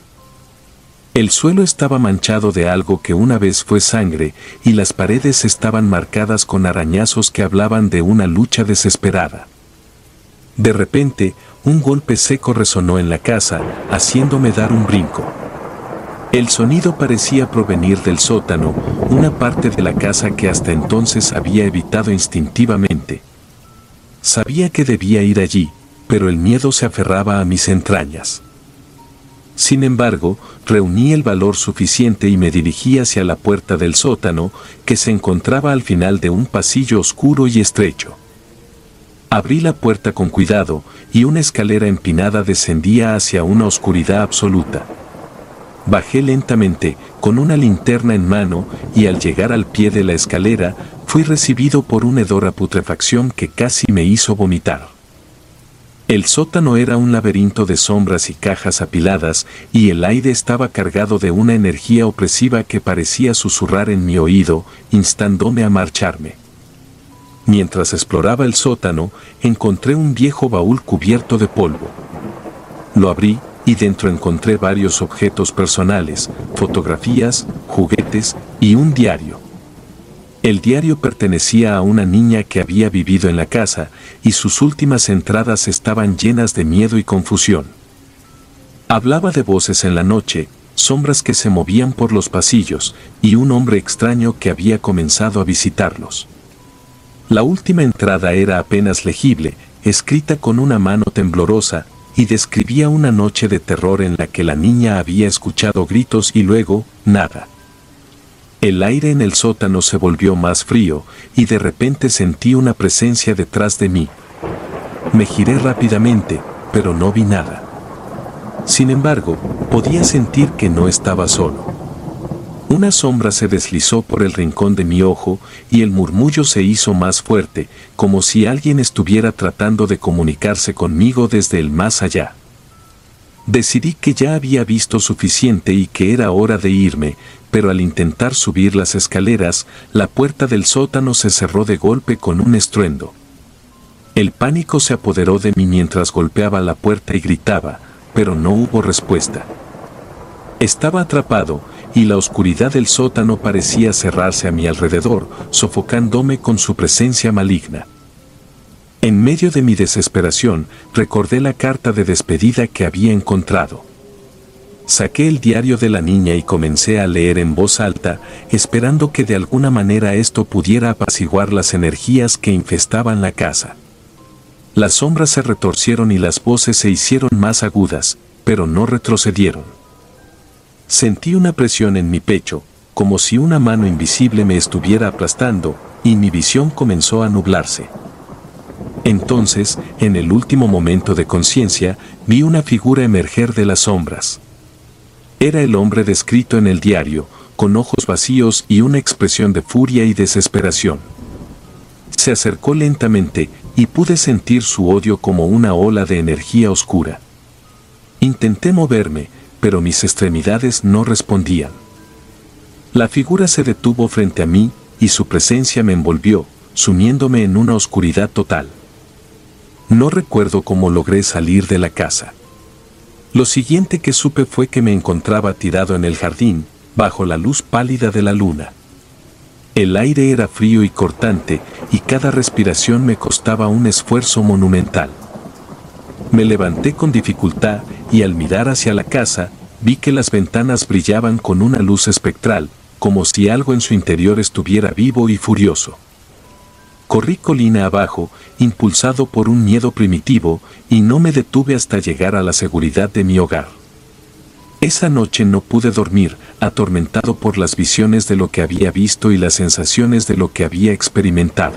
El suelo estaba manchado de algo que una vez fue sangre, y las paredes estaban marcadas con arañazos que hablaban de una lucha desesperada. De repente, un golpe seco resonó en la casa, haciéndome dar un brinco. El sonido parecía provenir del sótano, una parte de la casa que hasta entonces había evitado instintivamente. Sabía que debía ir allí, pero el miedo se aferraba a mis entrañas. Sin embargo, reuní el valor suficiente y me dirigí hacia la puerta del sótano, que se encontraba al final de un pasillo oscuro y estrecho. Abrí la puerta con cuidado, y una escalera empinada descendía hacia una oscuridad absoluta. Bajé lentamente, con una linterna en mano, y al llegar al pie de la escalera, fui recibido por una hedora putrefacción que casi me hizo vomitar. El sótano era un laberinto de sombras y cajas apiladas, y el aire estaba cargado de una energía opresiva que parecía susurrar en mi oído, instándome a marcharme. Mientras exploraba el sótano, encontré un viejo baúl cubierto de polvo. Lo abrí, y dentro encontré varios objetos personales, fotografías, juguetes y un diario. El diario pertenecía a una niña que había vivido en la casa, y sus últimas entradas estaban llenas de miedo y confusión. Hablaba de voces en la noche, sombras que se movían por los pasillos, y un hombre extraño que había comenzado a visitarlos. La última entrada era apenas legible, escrita con una mano temblorosa, y describía una noche de terror en la que la niña había escuchado gritos y luego, nada. El aire en el sótano se volvió más frío, y de repente sentí una presencia detrás de mí. Me giré rápidamente, pero no vi nada. Sin embargo, podía sentir que no estaba solo. Una sombra se deslizó por el rincón de mi ojo, y el murmullo se hizo más fuerte, como si alguien estuviera tratando de comunicarse conmigo desde el más allá. Decidí que ya había visto suficiente y que era hora de irme, pero al intentar subir las escaleras, la puerta del sótano se cerró de golpe con un estruendo. El pánico se apoderó de mí mientras golpeaba la puerta y gritaba, pero no hubo respuesta. Estaba atrapado, y la oscuridad del sótano parecía cerrarse a mi alrededor, sofocándome con su presencia maligna. En medio de mi desesperación, recordé la carta de despedida que había encontrado. Saqué el diario de la niña y comencé a leer en voz alta, esperando que de alguna manera esto pudiera apaciguar las energías que infestaban la casa. Las sombras se retorcieron y las voces se hicieron más agudas, pero no retrocedieron. Sentí una presión en mi pecho, como si una mano invisible me estuviera aplastando, y mi visión comenzó a nublarse. Entonces, en el último momento de conciencia, vi una figura emerger de las sombras. Era el hombre descrito en el diario, con ojos vacíos y una expresión de furia y desesperación. Se acercó lentamente, y pude sentir su odio como una ola de energía oscura. Intenté moverme, pero mis extremidades no respondían. La figura se detuvo frente a mí, y su presencia me envolvió, sumiéndome en una oscuridad total. No recuerdo cómo logré salir de la casa. Lo siguiente que supe fue que me encontraba tirado en el jardín, bajo la luz pálida de la luna. El aire era frío y cortante, y cada respiración me costaba un esfuerzo monumental. Me levanté con dificultad, y al mirar hacia la casa, vi que las ventanas brillaban con una luz espectral, como si algo en su interior estuviera vivo y furioso. Corrí colina abajo, impulsado por un miedo primitivo, y no me detuve hasta llegar a la seguridad de mi hogar. Esa noche no pude dormir, atormentado por las visiones de lo que había visto y las sensaciones de lo que había experimentado.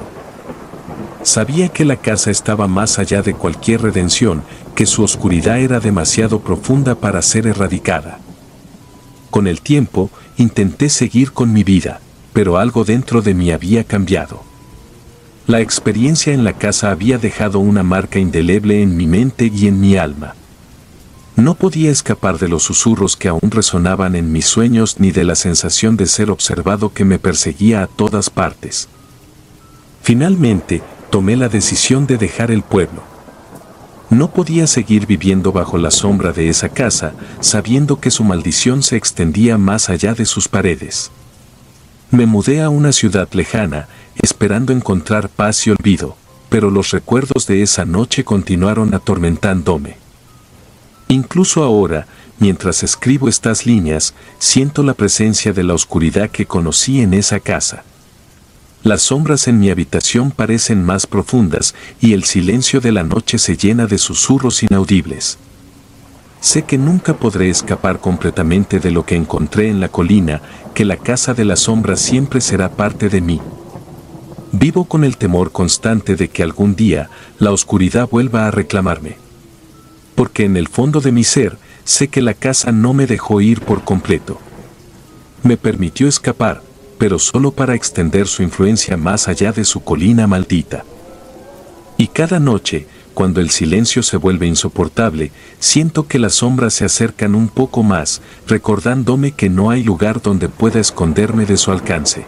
Sabía que la casa estaba más allá de cualquier redención, que su oscuridad era demasiado profunda para ser erradicada. Con el tiempo, intenté seguir con mi vida, pero algo dentro de mí había cambiado. La experiencia en la casa había dejado una marca indeleble en mi mente y en mi alma. No podía escapar de los susurros que aún resonaban en mis sueños ni de la sensación de ser observado que me perseguía a todas partes. Finalmente, tomé la decisión de dejar el pueblo. No podía seguir viviendo bajo la sombra de esa casa, sabiendo que su maldición se extendía más allá de sus paredes. Me mudé a una ciudad lejana, esperando encontrar paz y olvido, pero los recuerdos de esa noche continuaron atormentándome. Incluso ahora, mientras escribo estas líneas, siento la presencia de la oscuridad que conocí en esa casa. Las sombras en mi habitación parecen más profundas y el silencio de la noche se llena de susurros inaudibles. Sé que nunca podré escapar completamente de lo que encontré en la colina, que la casa de las sombras siempre será parte de mí. Vivo con el temor constante de que algún día la oscuridad vuelva a reclamarme. Porque en el fondo de mi ser, sé que la casa no me dejó ir por completo. Me permitió escapar, pero solo para extender su influencia más allá de su colina maldita. Y cada noche, cuando el silencio se vuelve insoportable, siento que las sombras se acercan un poco más, recordándome que no hay lugar donde pueda esconderme de su alcance.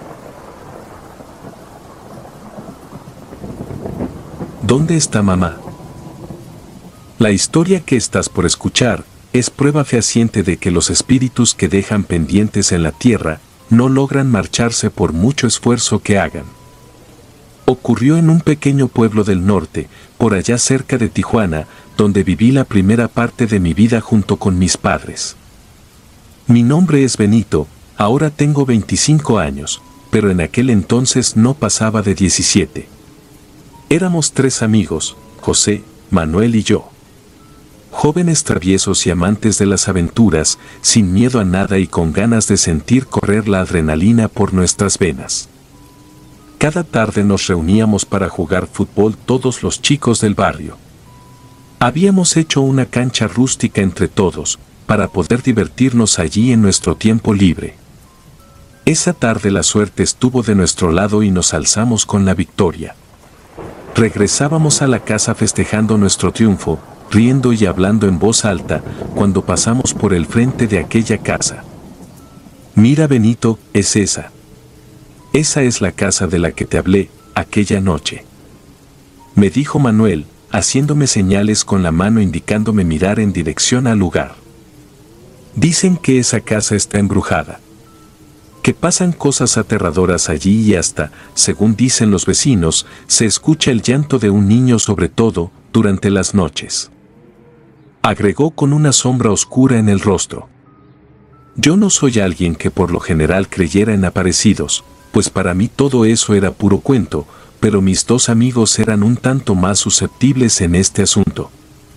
¿Dónde está mamá? La historia que estás por escuchar es prueba fehaciente de que los espíritus que dejan pendientes en la tierra no logran marcharse por mucho esfuerzo que hagan. Ocurrió en un pequeño pueblo del norte, por allá cerca de Tijuana, donde viví la primera parte de mi vida junto con mis padres. Mi nombre es Benito, ahora tengo 25 años, pero en aquel entonces no pasaba de 17. Éramos 3 amigos, José, Manuel y yo. Jóvenes traviesos y amantes de las aventuras, sin miedo a nada y con ganas de sentir correr la adrenalina por nuestras venas. Cada tarde nos reuníamos para jugar fútbol todos los chicos del barrio. Habíamos hecho una cancha rústica entre todos, para poder divertirnos allí en nuestro tiempo libre. Esa tarde la suerte estuvo de nuestro lado y nos alzamos con la victoria. Regresábamos a la casa festejando nuestro triunfo, riendo y hablando en voz alta, cuando pasamos por el frente de aquella casa. Mira, Benito, es esa. Esa es la casa de la que te hablé aquella noche. Me dijo Manuel, haciéndome señales con la mano indicándome mirar en dirección al lugar. Dicen que esa casa está embrujada. Que pasan cosas aterradoras allí y hasta, según dicen los vecinos, se escucha el llanto de un niño sobre todo, durante las noches. Agregó con una sombra oscura en el rostro. Yo no soy alguien que por lo general creyera en aparecidos, pues para mí todo eso era puro cuento, pero mis dos amigos eran un tanto más susceptibles en este asunto.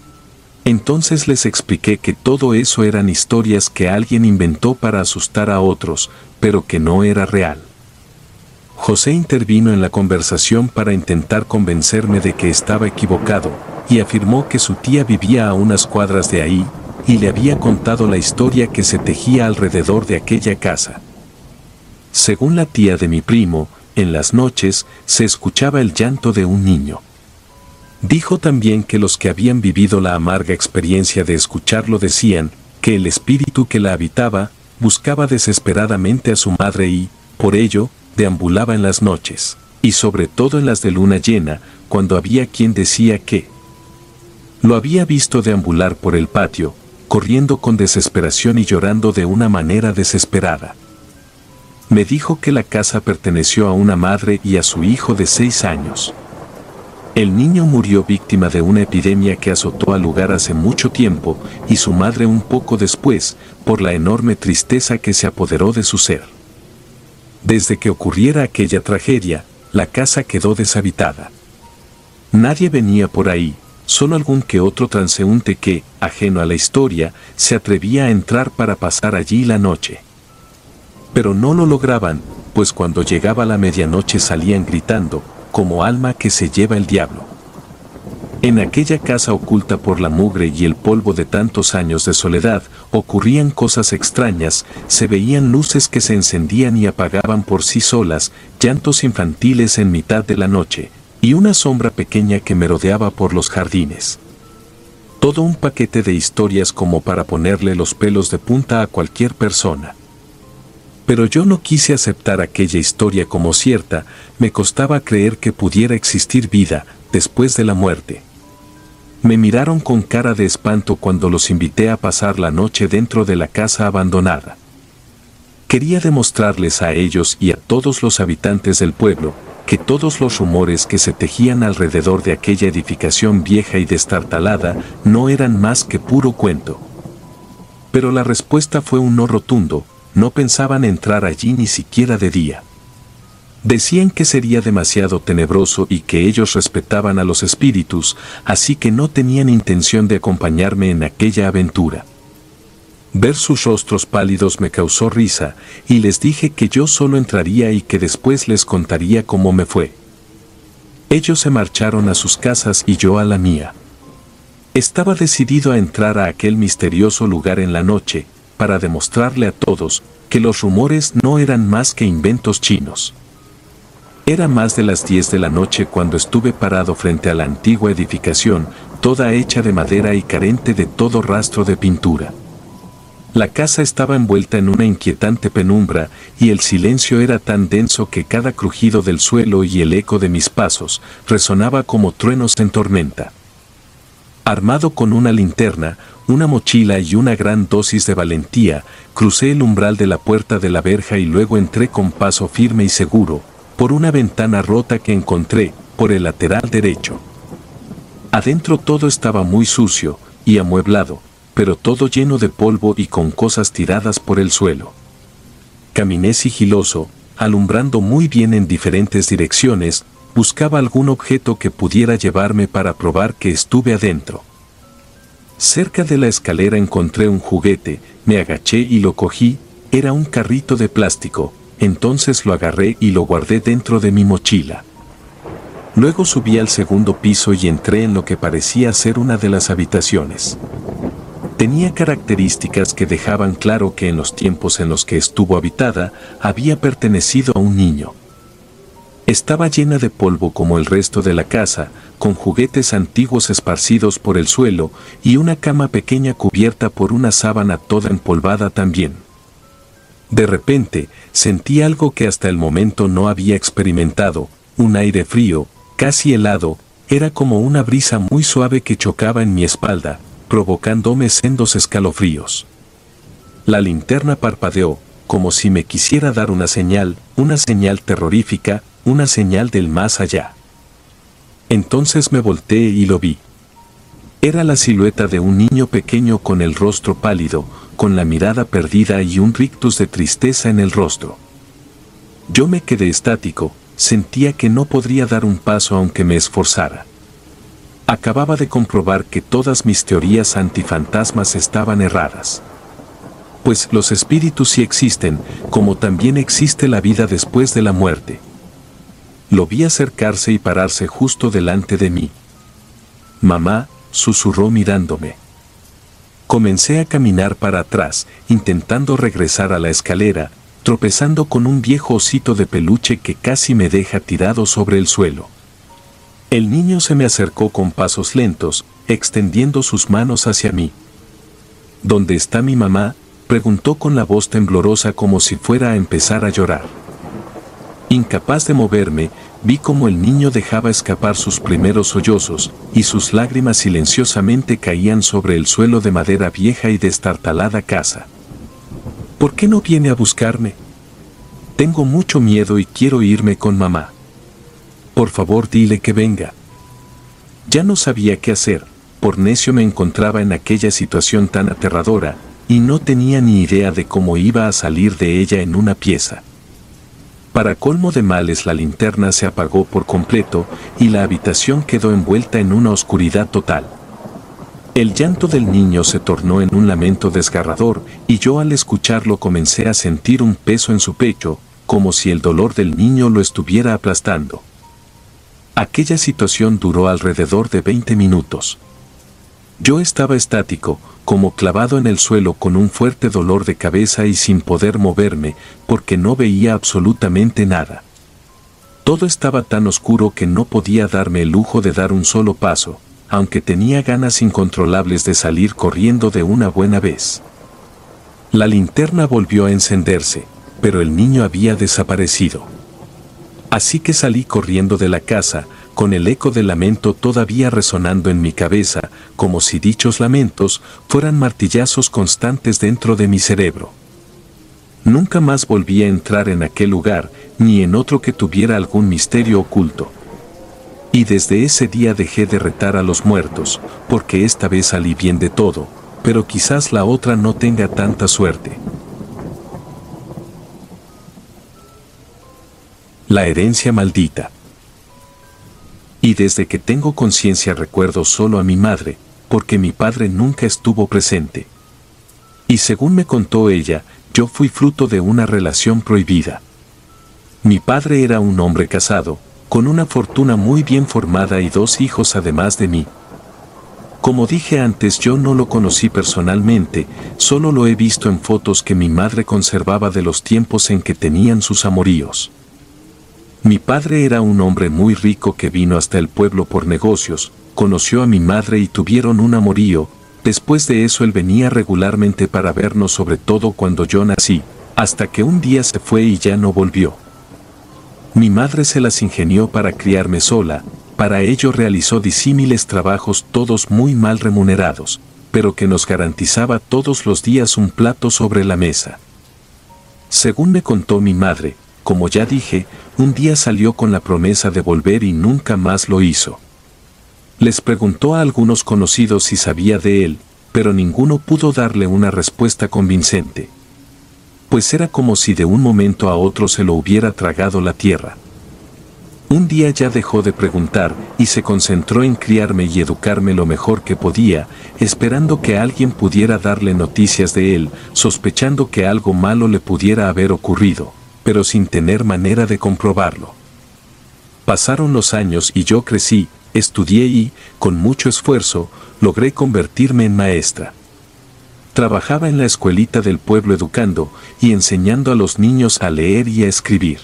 Entonces les expliqué que todo eso eran historias que alguien inventó para asustar a otros, pero que no era real. José intervino en la conversación para intentar convencerme de que estaba equivocado, y afirmó que su tía vivía a unas cuadras de ahí, y le había contado la historia que se tejía alrededor de aquella casa. Según la tía de mi primo, en las noches se escuchaba el llanto de un niño. Dijo también que los que habían vivido la amarga experiencia de escucharlo decían que el espíritu que la habitaba buscaba desesperadamente a su madre y, por ello, deambulaba en las noches, y sobre todo en las de luna llena, cuando había quien decía que lo había visto deambular por el patio, corriendo con desesperación y llorando de una manera desesperada. Me dijo que la casa perteneció a una madre y a su hijo de 6 años. El niño murió víctima de una epidemia que azotó al lugar hace mucho tiempo, y su madre un poco después, por la enorme tristeza que se apoderó de su ser. Desde que ocurriera aquella tragedia, la casa quedó deshabitada. Nadie venía por ahí, solo algún que otro transeúnte que, ajeno a la historia, se atrevía a entrar para pasar allí la noche. Pero no lo lograban, pues cuando llegaba la medianoche salían gritando, como alma que se lleva el diablo. En aquella casa oculta por la mugre y el polvo de tantos años de soledad, ocurrían cosas extrañas, se veían luces que se encendían y apagaban por sí solas, llantos infantiles en mitad de la noche, y una sombra pequeña que merodeaba por los jardines. Todo un paquete de historias como para ponerle los pelos de punta a cualquier persona. Pero yo no quise aceptar aquella historia como cierta, me costaba creer que pudiera existir vida después de la muerte. Me miraron con cara de espanto cuando los invité a pasar la noche dentro de la casa abandonada. Quería demostrarles a ellos y a todos los habitantes del pueblo que todos los rumores que se tejían alrededor de aquella edificación vieja y destartalada no eran más que puro cuento. Pero la respuesta fue un no rotundo, no pensaban entrar allí ni siquiera de día. Decían que sería demasiado tenebroso y que ellos respetaban a los espíritus, así que no tenían intención de acompañarme en aquella aventura. Ver sus rostros pálidos me causó risa, y les dije que yo solo entraría y que después les contaría cómo me fue. Ellos se marcharon a sus casas y yo a la mía. Estaba decidido a entrar a aquel misterioso lugar en la noche, para demostrarle a todos que los rumores no eran más que inventos chinos. Era más de las 10 de la noche cuando estuve parado frente a la antigua edificación, toda hecha de madera y carente de todo rastro de pintura. La casa estaba envuelta en una inquietante penumbra, y el silencio era tan denso que cada crujido del suelo y el eco de mis pasos resonaba como truenos en tormenta. Armado con una linterna, una mochila y una gran dosis de valentía, crucé el umbral de la puerta de la verja y luego entré con paso firme y seguro, por una ventana rota que encontré, por el lateral derecho. Adentro todo estaba muy sucio y amueblado, pero todo lleno de polvo y con cosas tiradas por el suelo. Caminé sigiloso, alumbrando muy bien en diferentes direcciones, buscaba algún objeto que pudiera llevarme para probar que estuve adentro. Cerca de la escalera encontré un juguete, me agaché y lo cogí, era un carrito de plástico, entonces lo agarré y lo guardé dentro de mi mochila. Luego subí al segundo piso y entré en lo que parecía ser una de las habitaciones. Tenía características que dejaban claro que en los tiempos en los que estuvo habitada, había pertenecido a un niño. Estaba llena de polvo como el resto de la casa, con juguetes antiguos esparcidos por el suelo y una cama pequeña cubierta por una sábana toda empolvada también. De repente, sentí algo que hasta el momento no había experimentado, un aire frío, casi helado, era como una brisa muy suave que chocaba en mi espalda, provocándome sendos escalofríos. La linterna parpadeó, como si me quisiera dar una señal terrorífica, una señal del más allá. Entonces me volteé y lo vi. Era la silueta de un niño pequeño con el rostro pálido, con la mirada perdida y un rictus de tristeza en el rostro. Yo me quedé estático, sentía que no podría dar un paso aunque me esforzara. Acababa de comprobar que todas mis teorías antifantasmas estaban erradas. Pues los espíritus sí existen, como también existe la vida después de la muerte. Lo vi acercarse y pararse justo delante de mí. «Mamá», susurró mirándome. Comencé a caminar para atrás, intentando regresar a la escalera, tropezando con un viejo osito de peluche que casi me deja tirado sobre el suelo. El niño se me acercó con pasos lentos, extendiendo sus manos hacia mí. «¿Dónde está mi mamá?», preguntó con la voz temblorosa como si fuera a empezar a llorar. Incapaz de moverme, vi cómo el niño dejaba escapar sus primeros sollozos, y sus lágrimas silenciosamente caían sobre el suelo de madera vieja y destartalada casa. «¿Por qué no viene a buscarme? Tengo mucho miedo y quiero irme con mamá. Por favor, dile que venga». Ya no sabía qué hacer, por necio me encontraba en aquella situación tan aterradora, y no tenía ni idea de cómo iba a salir de ella en una pieza. Para colmo de males, la linterna se apagó por completo y la habitación quedó envuelta en una oscuridad total. El llanto del niño se tornó en un lamento desgarrador y yo al escucharlo comencé a sentir un peso en su pecho, como si el dolor del niño lo estuviera aplastando. Aquella situación duró alrededor de 20 minutos. Yo estaba estático, como clavado en el suelo con un fuerte dolor de cabeza y sin poder moverme, porque no veía absolutamente nada. Todo estaba tan oscuro que no podía darme el lujo de dar un solo paso, aunque tenía ganas incontrolables de salir corriendo de una buena vez. La linterna volvió a encenderse, pero el niño había desaparecido. Así que salí corriendo de la casa, con el eco del lamento todavía resonando en mi cabeza, como si dichos lamentos fueran martillazos constantes dentro de mi cerebro. Nunca más volví a entrar en aquel lugar, ni en otro que tuviera algún misterio oculto. Y desde ese día dejé de retar a los muertos, porque esta vez salí bien de todo, pero quizás la otra no tenga tanta suerte. La herencia maldita. Y desde que tengo conciencia recuerdo solo a mi madre, porque mi padre nunca estuvo presente. Y según me contó ella, yo fui fruto de una relación prohibida. Mi padre era un hombre casado, con una fortuna muy bien formada y 2 hijos además de mí. Como dije antes, yo no lo conocí personalmente, solo lo he visto en fotos que mi madre conservaba de los tiempos en que tenían sus amoríos. Mi padre era un hombre muy rico que vino hasta el pueblo por negocios, conoció a mi madre y tuvieron un amorío. Después de eso él venía regularmente para vernos, sobre todo cuando yo nací, hasta que un día se fue y ya no volvió. Mi madre se las ingenió para criarme sola, para ello realizó disímiles trabajos todos muy mal remunerados, pero que nos garantizaba todos los días un plato sobre la mesa. Según me contó mi madre, como ya dije, un día salió con la promesa de volver y nunca más lo hizo. Les preguntó a algunos conocidos si sabía de él, pero ninguno pudo darle una respuesta convincente. Pues era como si de un momento a otro se lo hubiera tragado la tierra. Un día ya dejó de preguntar y se concentró en criarme y educarme lo mejor que podía, esperando que alguien pudiera darle noticias de él, sospechando que algo malo le pudiera haber ocurrido, pero sin tener manera de comprobarlo. Pasaron los años y yo crecí, estudié y, con mucho esfuerzo, logré convertirme en maestra. Trabajaba en la escuelita del pueblo educando y enseñando a los niños a leer y a escribir.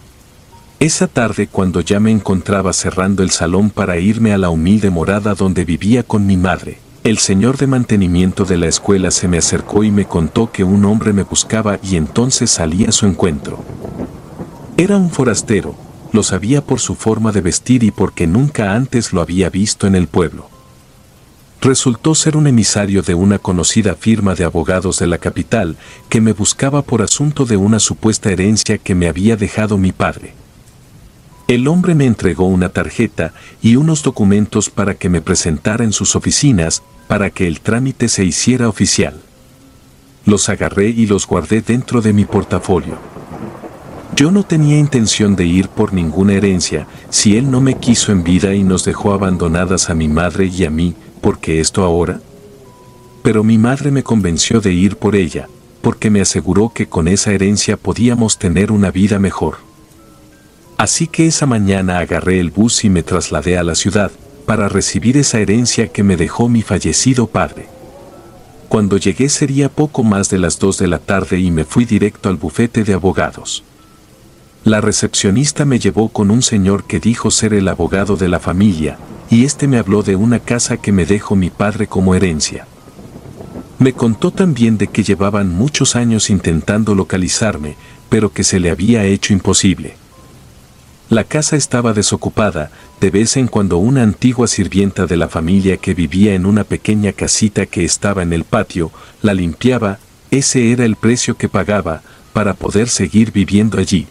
Esa tarde, cuando ya me encontraba cerrando el salón para irme a la humilde morada donde vivía con mi madre, el señor de mantenimiento de la escuela se me acercó y me contó que un hombre me buscaba y entonces salí a su encuentro. Era un forastero, lo sabía por su forma de vestir y porque nunca antes lo había visto en el pueblo. Resultó ser un emisario de una conocida firma de abogados de la capital que me buscaba por asunto de una supuesta herencia que me había dejado mi padre. El hombre me entregó una tarjeta y unos documentos para que me presentara en sus oficinas, para que el trámite se hiciera oficial. los agarré y los guardé dentro de mi portafolio. Yo no tenía intención de ir por ninguna herencia, si él no me quiso en vida y nos dejó abandonadas a mi madre y a mí, ¿por qué esto ahora? Pero mi madre me convenció de ir por ella, porque me aseguró que con esa herencia podíamos tener una vida mejor. Así que esa mañana agarré el bus y me trasladé a la ciudad, para recibir esa herencia que me dejó mi fallecido padre. Cuando llegué sería poco más de las 2 de la tarde y me fui directo al bufete de abogados. La recepcionista me llevó con un señor que dijo ser el abogado de la familia, y este me habló de una casa que me dejó mi padre como herencia. Me contó también de que llevaban muchos años intentando localizarme, pero que se le había hecho imposible. La casa estaba desocupada, de vez en cuando una antigua sirvienta de la familia que vivía en una pequeña casita que estaba en el patio, la limpiaba, ese era el precio que pagaba, para poder seguir viviendo allí.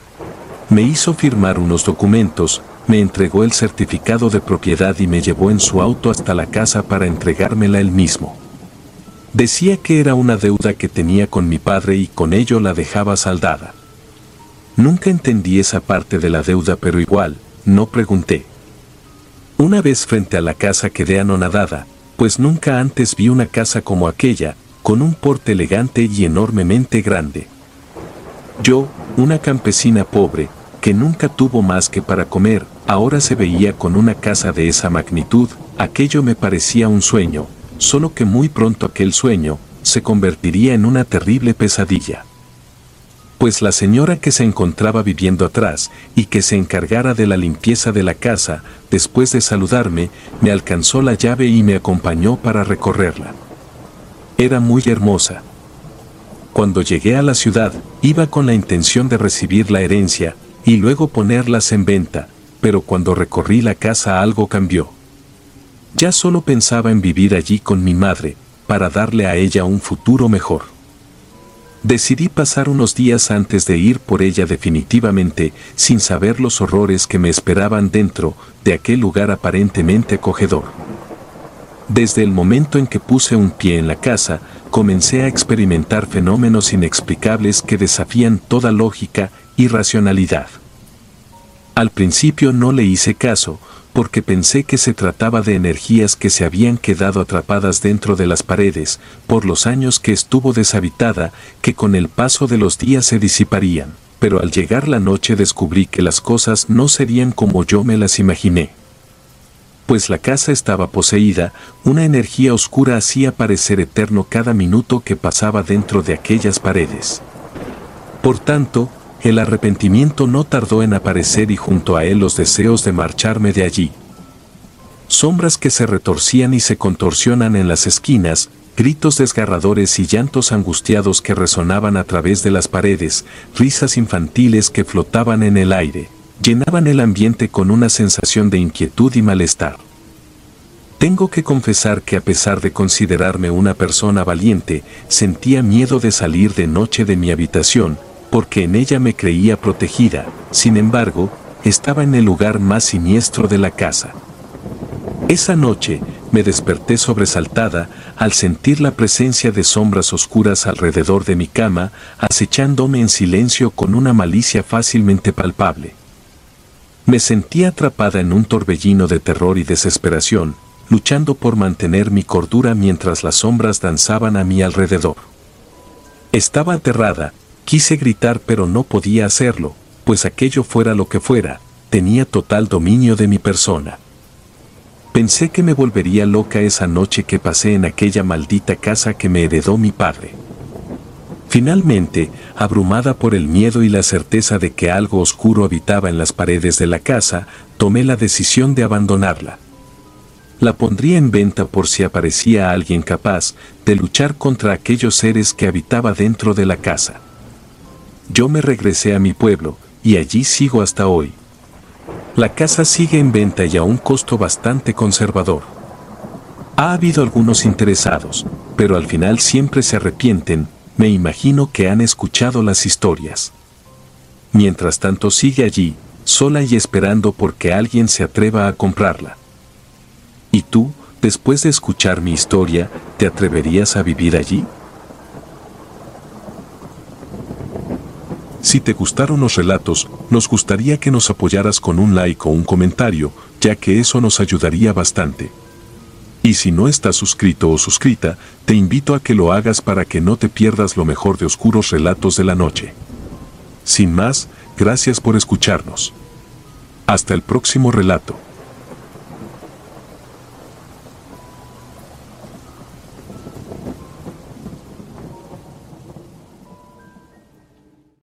Me hizo firmar unos documentos, me entregó el certificado de propiedad y me llevó en su auto hasta la casa para entregármela él mismo. Decía que era una deuda que tenía con mi padre y con ello la dejaba saldada. Nunca entendí esa parte de la deuda, pero igual, no pregunté. Una vez frente a la casa quedé anonadada, pues nunca antes vi una casa como aquella, con un porte elegante y enormemente grande. Yo, una campesina pobre, que nunca tuvo más que para comer, ahora se veía con una casa de esa magnitud, aquello me parecía un sueño, solo que muy pronto aquel sueño se convertiría en una terrible pesadilla. Pues la señora que se encontraba viviendo atrás y que se encargara de la limpieza de la casa, después de saludarme, me alcanzó la llave y me acompañó para recorrerla. Era muy hermosa. Cuando llegué a la ciudad, iba con la intención de recibir la herencia y luego ponerlas en venta, pero cuando recorrí la casa algo cambió. Ya solo pensaba en vivir allí con mi madre, para darle a ella un futuro mejor. Decidí pasar unos días antes de ir por ella definitivamente, sin saber los horrores que me esperaban dentro de aquel lugar aparentemente acogedor. Desde el momento en que puse un pie en la casa, comencé a experimentar fenómenos inexplicables que desafían toda lógica y racionalidad. Al principio no le hice caso, porque pensé que se trataba de energías que se habían quedado atrapadas dentro de las paredes, por los años que estuvo deshabitada, que con el paso de los días se disiparían, pero al llegar la noche descubrí que las cosas no serían como yo me las imaginé. Pues la casa estaba poseída, una energía oscura hacía parecer eterno cada minuto que pasaba dentro de aquellas paredes. Por tanto, el arrepentimiento no tardó en aparecer y junto a él los deseos de marcharme de allí. Sombras que se retorcían y se contorsionan en las esquinas, gritos desgarradores y llantos angustiados que resonaban a través de las paredes, risas infantiles que flotaban en el aire, llenaban el ambiente con una sensación de inquietud y malestar. Tengo que confesar que a pesar de considerarme una persona valiente, sentía miedo de salir de noche de mi habitación, porque en ella me creía protegida. Sin embargo, estaba en el lugar más siniestro de la casa. Esa noche, me desperté sobresaltada al sentir la presencia de sombras oscuras alrededor de mi cama, acechándome en silencio con una malicia fácilmente palpable. Me sentía atrapada en un torbellino de terror y desesperación, luchando por mantener mi cordura mientras las sombras danzaban a mi alrededor. Estaba aterrada. Quise gritar pero no podía hacerlo, pues aquello fuera lo que fuera, tenía total dominio de mi persona. Pensé que me volvería loca esa noche que pasé en aquella maldita casa que me heredó mi padre. Finalmente, abrumada por el miedo y la certeza de que algo oscuro habitaba en las paredes de la casa, tomé la decisión de abandonarla. La pondría en venta por si aparecía alguien capaz de luchar contra aquellos seres que habitaba dentro de la casa. Yo me regresé a mi pueblo, y allí sigo hasta hoy. La casa sigue en venta y a un costo bastante conservador. Ha habido algunos interesados, pero al final siempre se arrepienten, me imagino que han escuchado las historias. Mientras tanto sigue allí, sola y esperando porque alguien se atreva a comprarla. ¿Y tú, después de escuchar mi historia, te atreverías a vivir allí? Si te gustaron los relatos, nos gustaría que nos apoyaras con un like o un comentario, ya que eso nos ayudaría bastante. Y si no estás suscrito o suscrita, te invito a que lo hagas para que no te pierdas lo mejor de Oscuros Relatos de la Noche. Sin más, gracias por escucharnos. Hasta el próximo relato.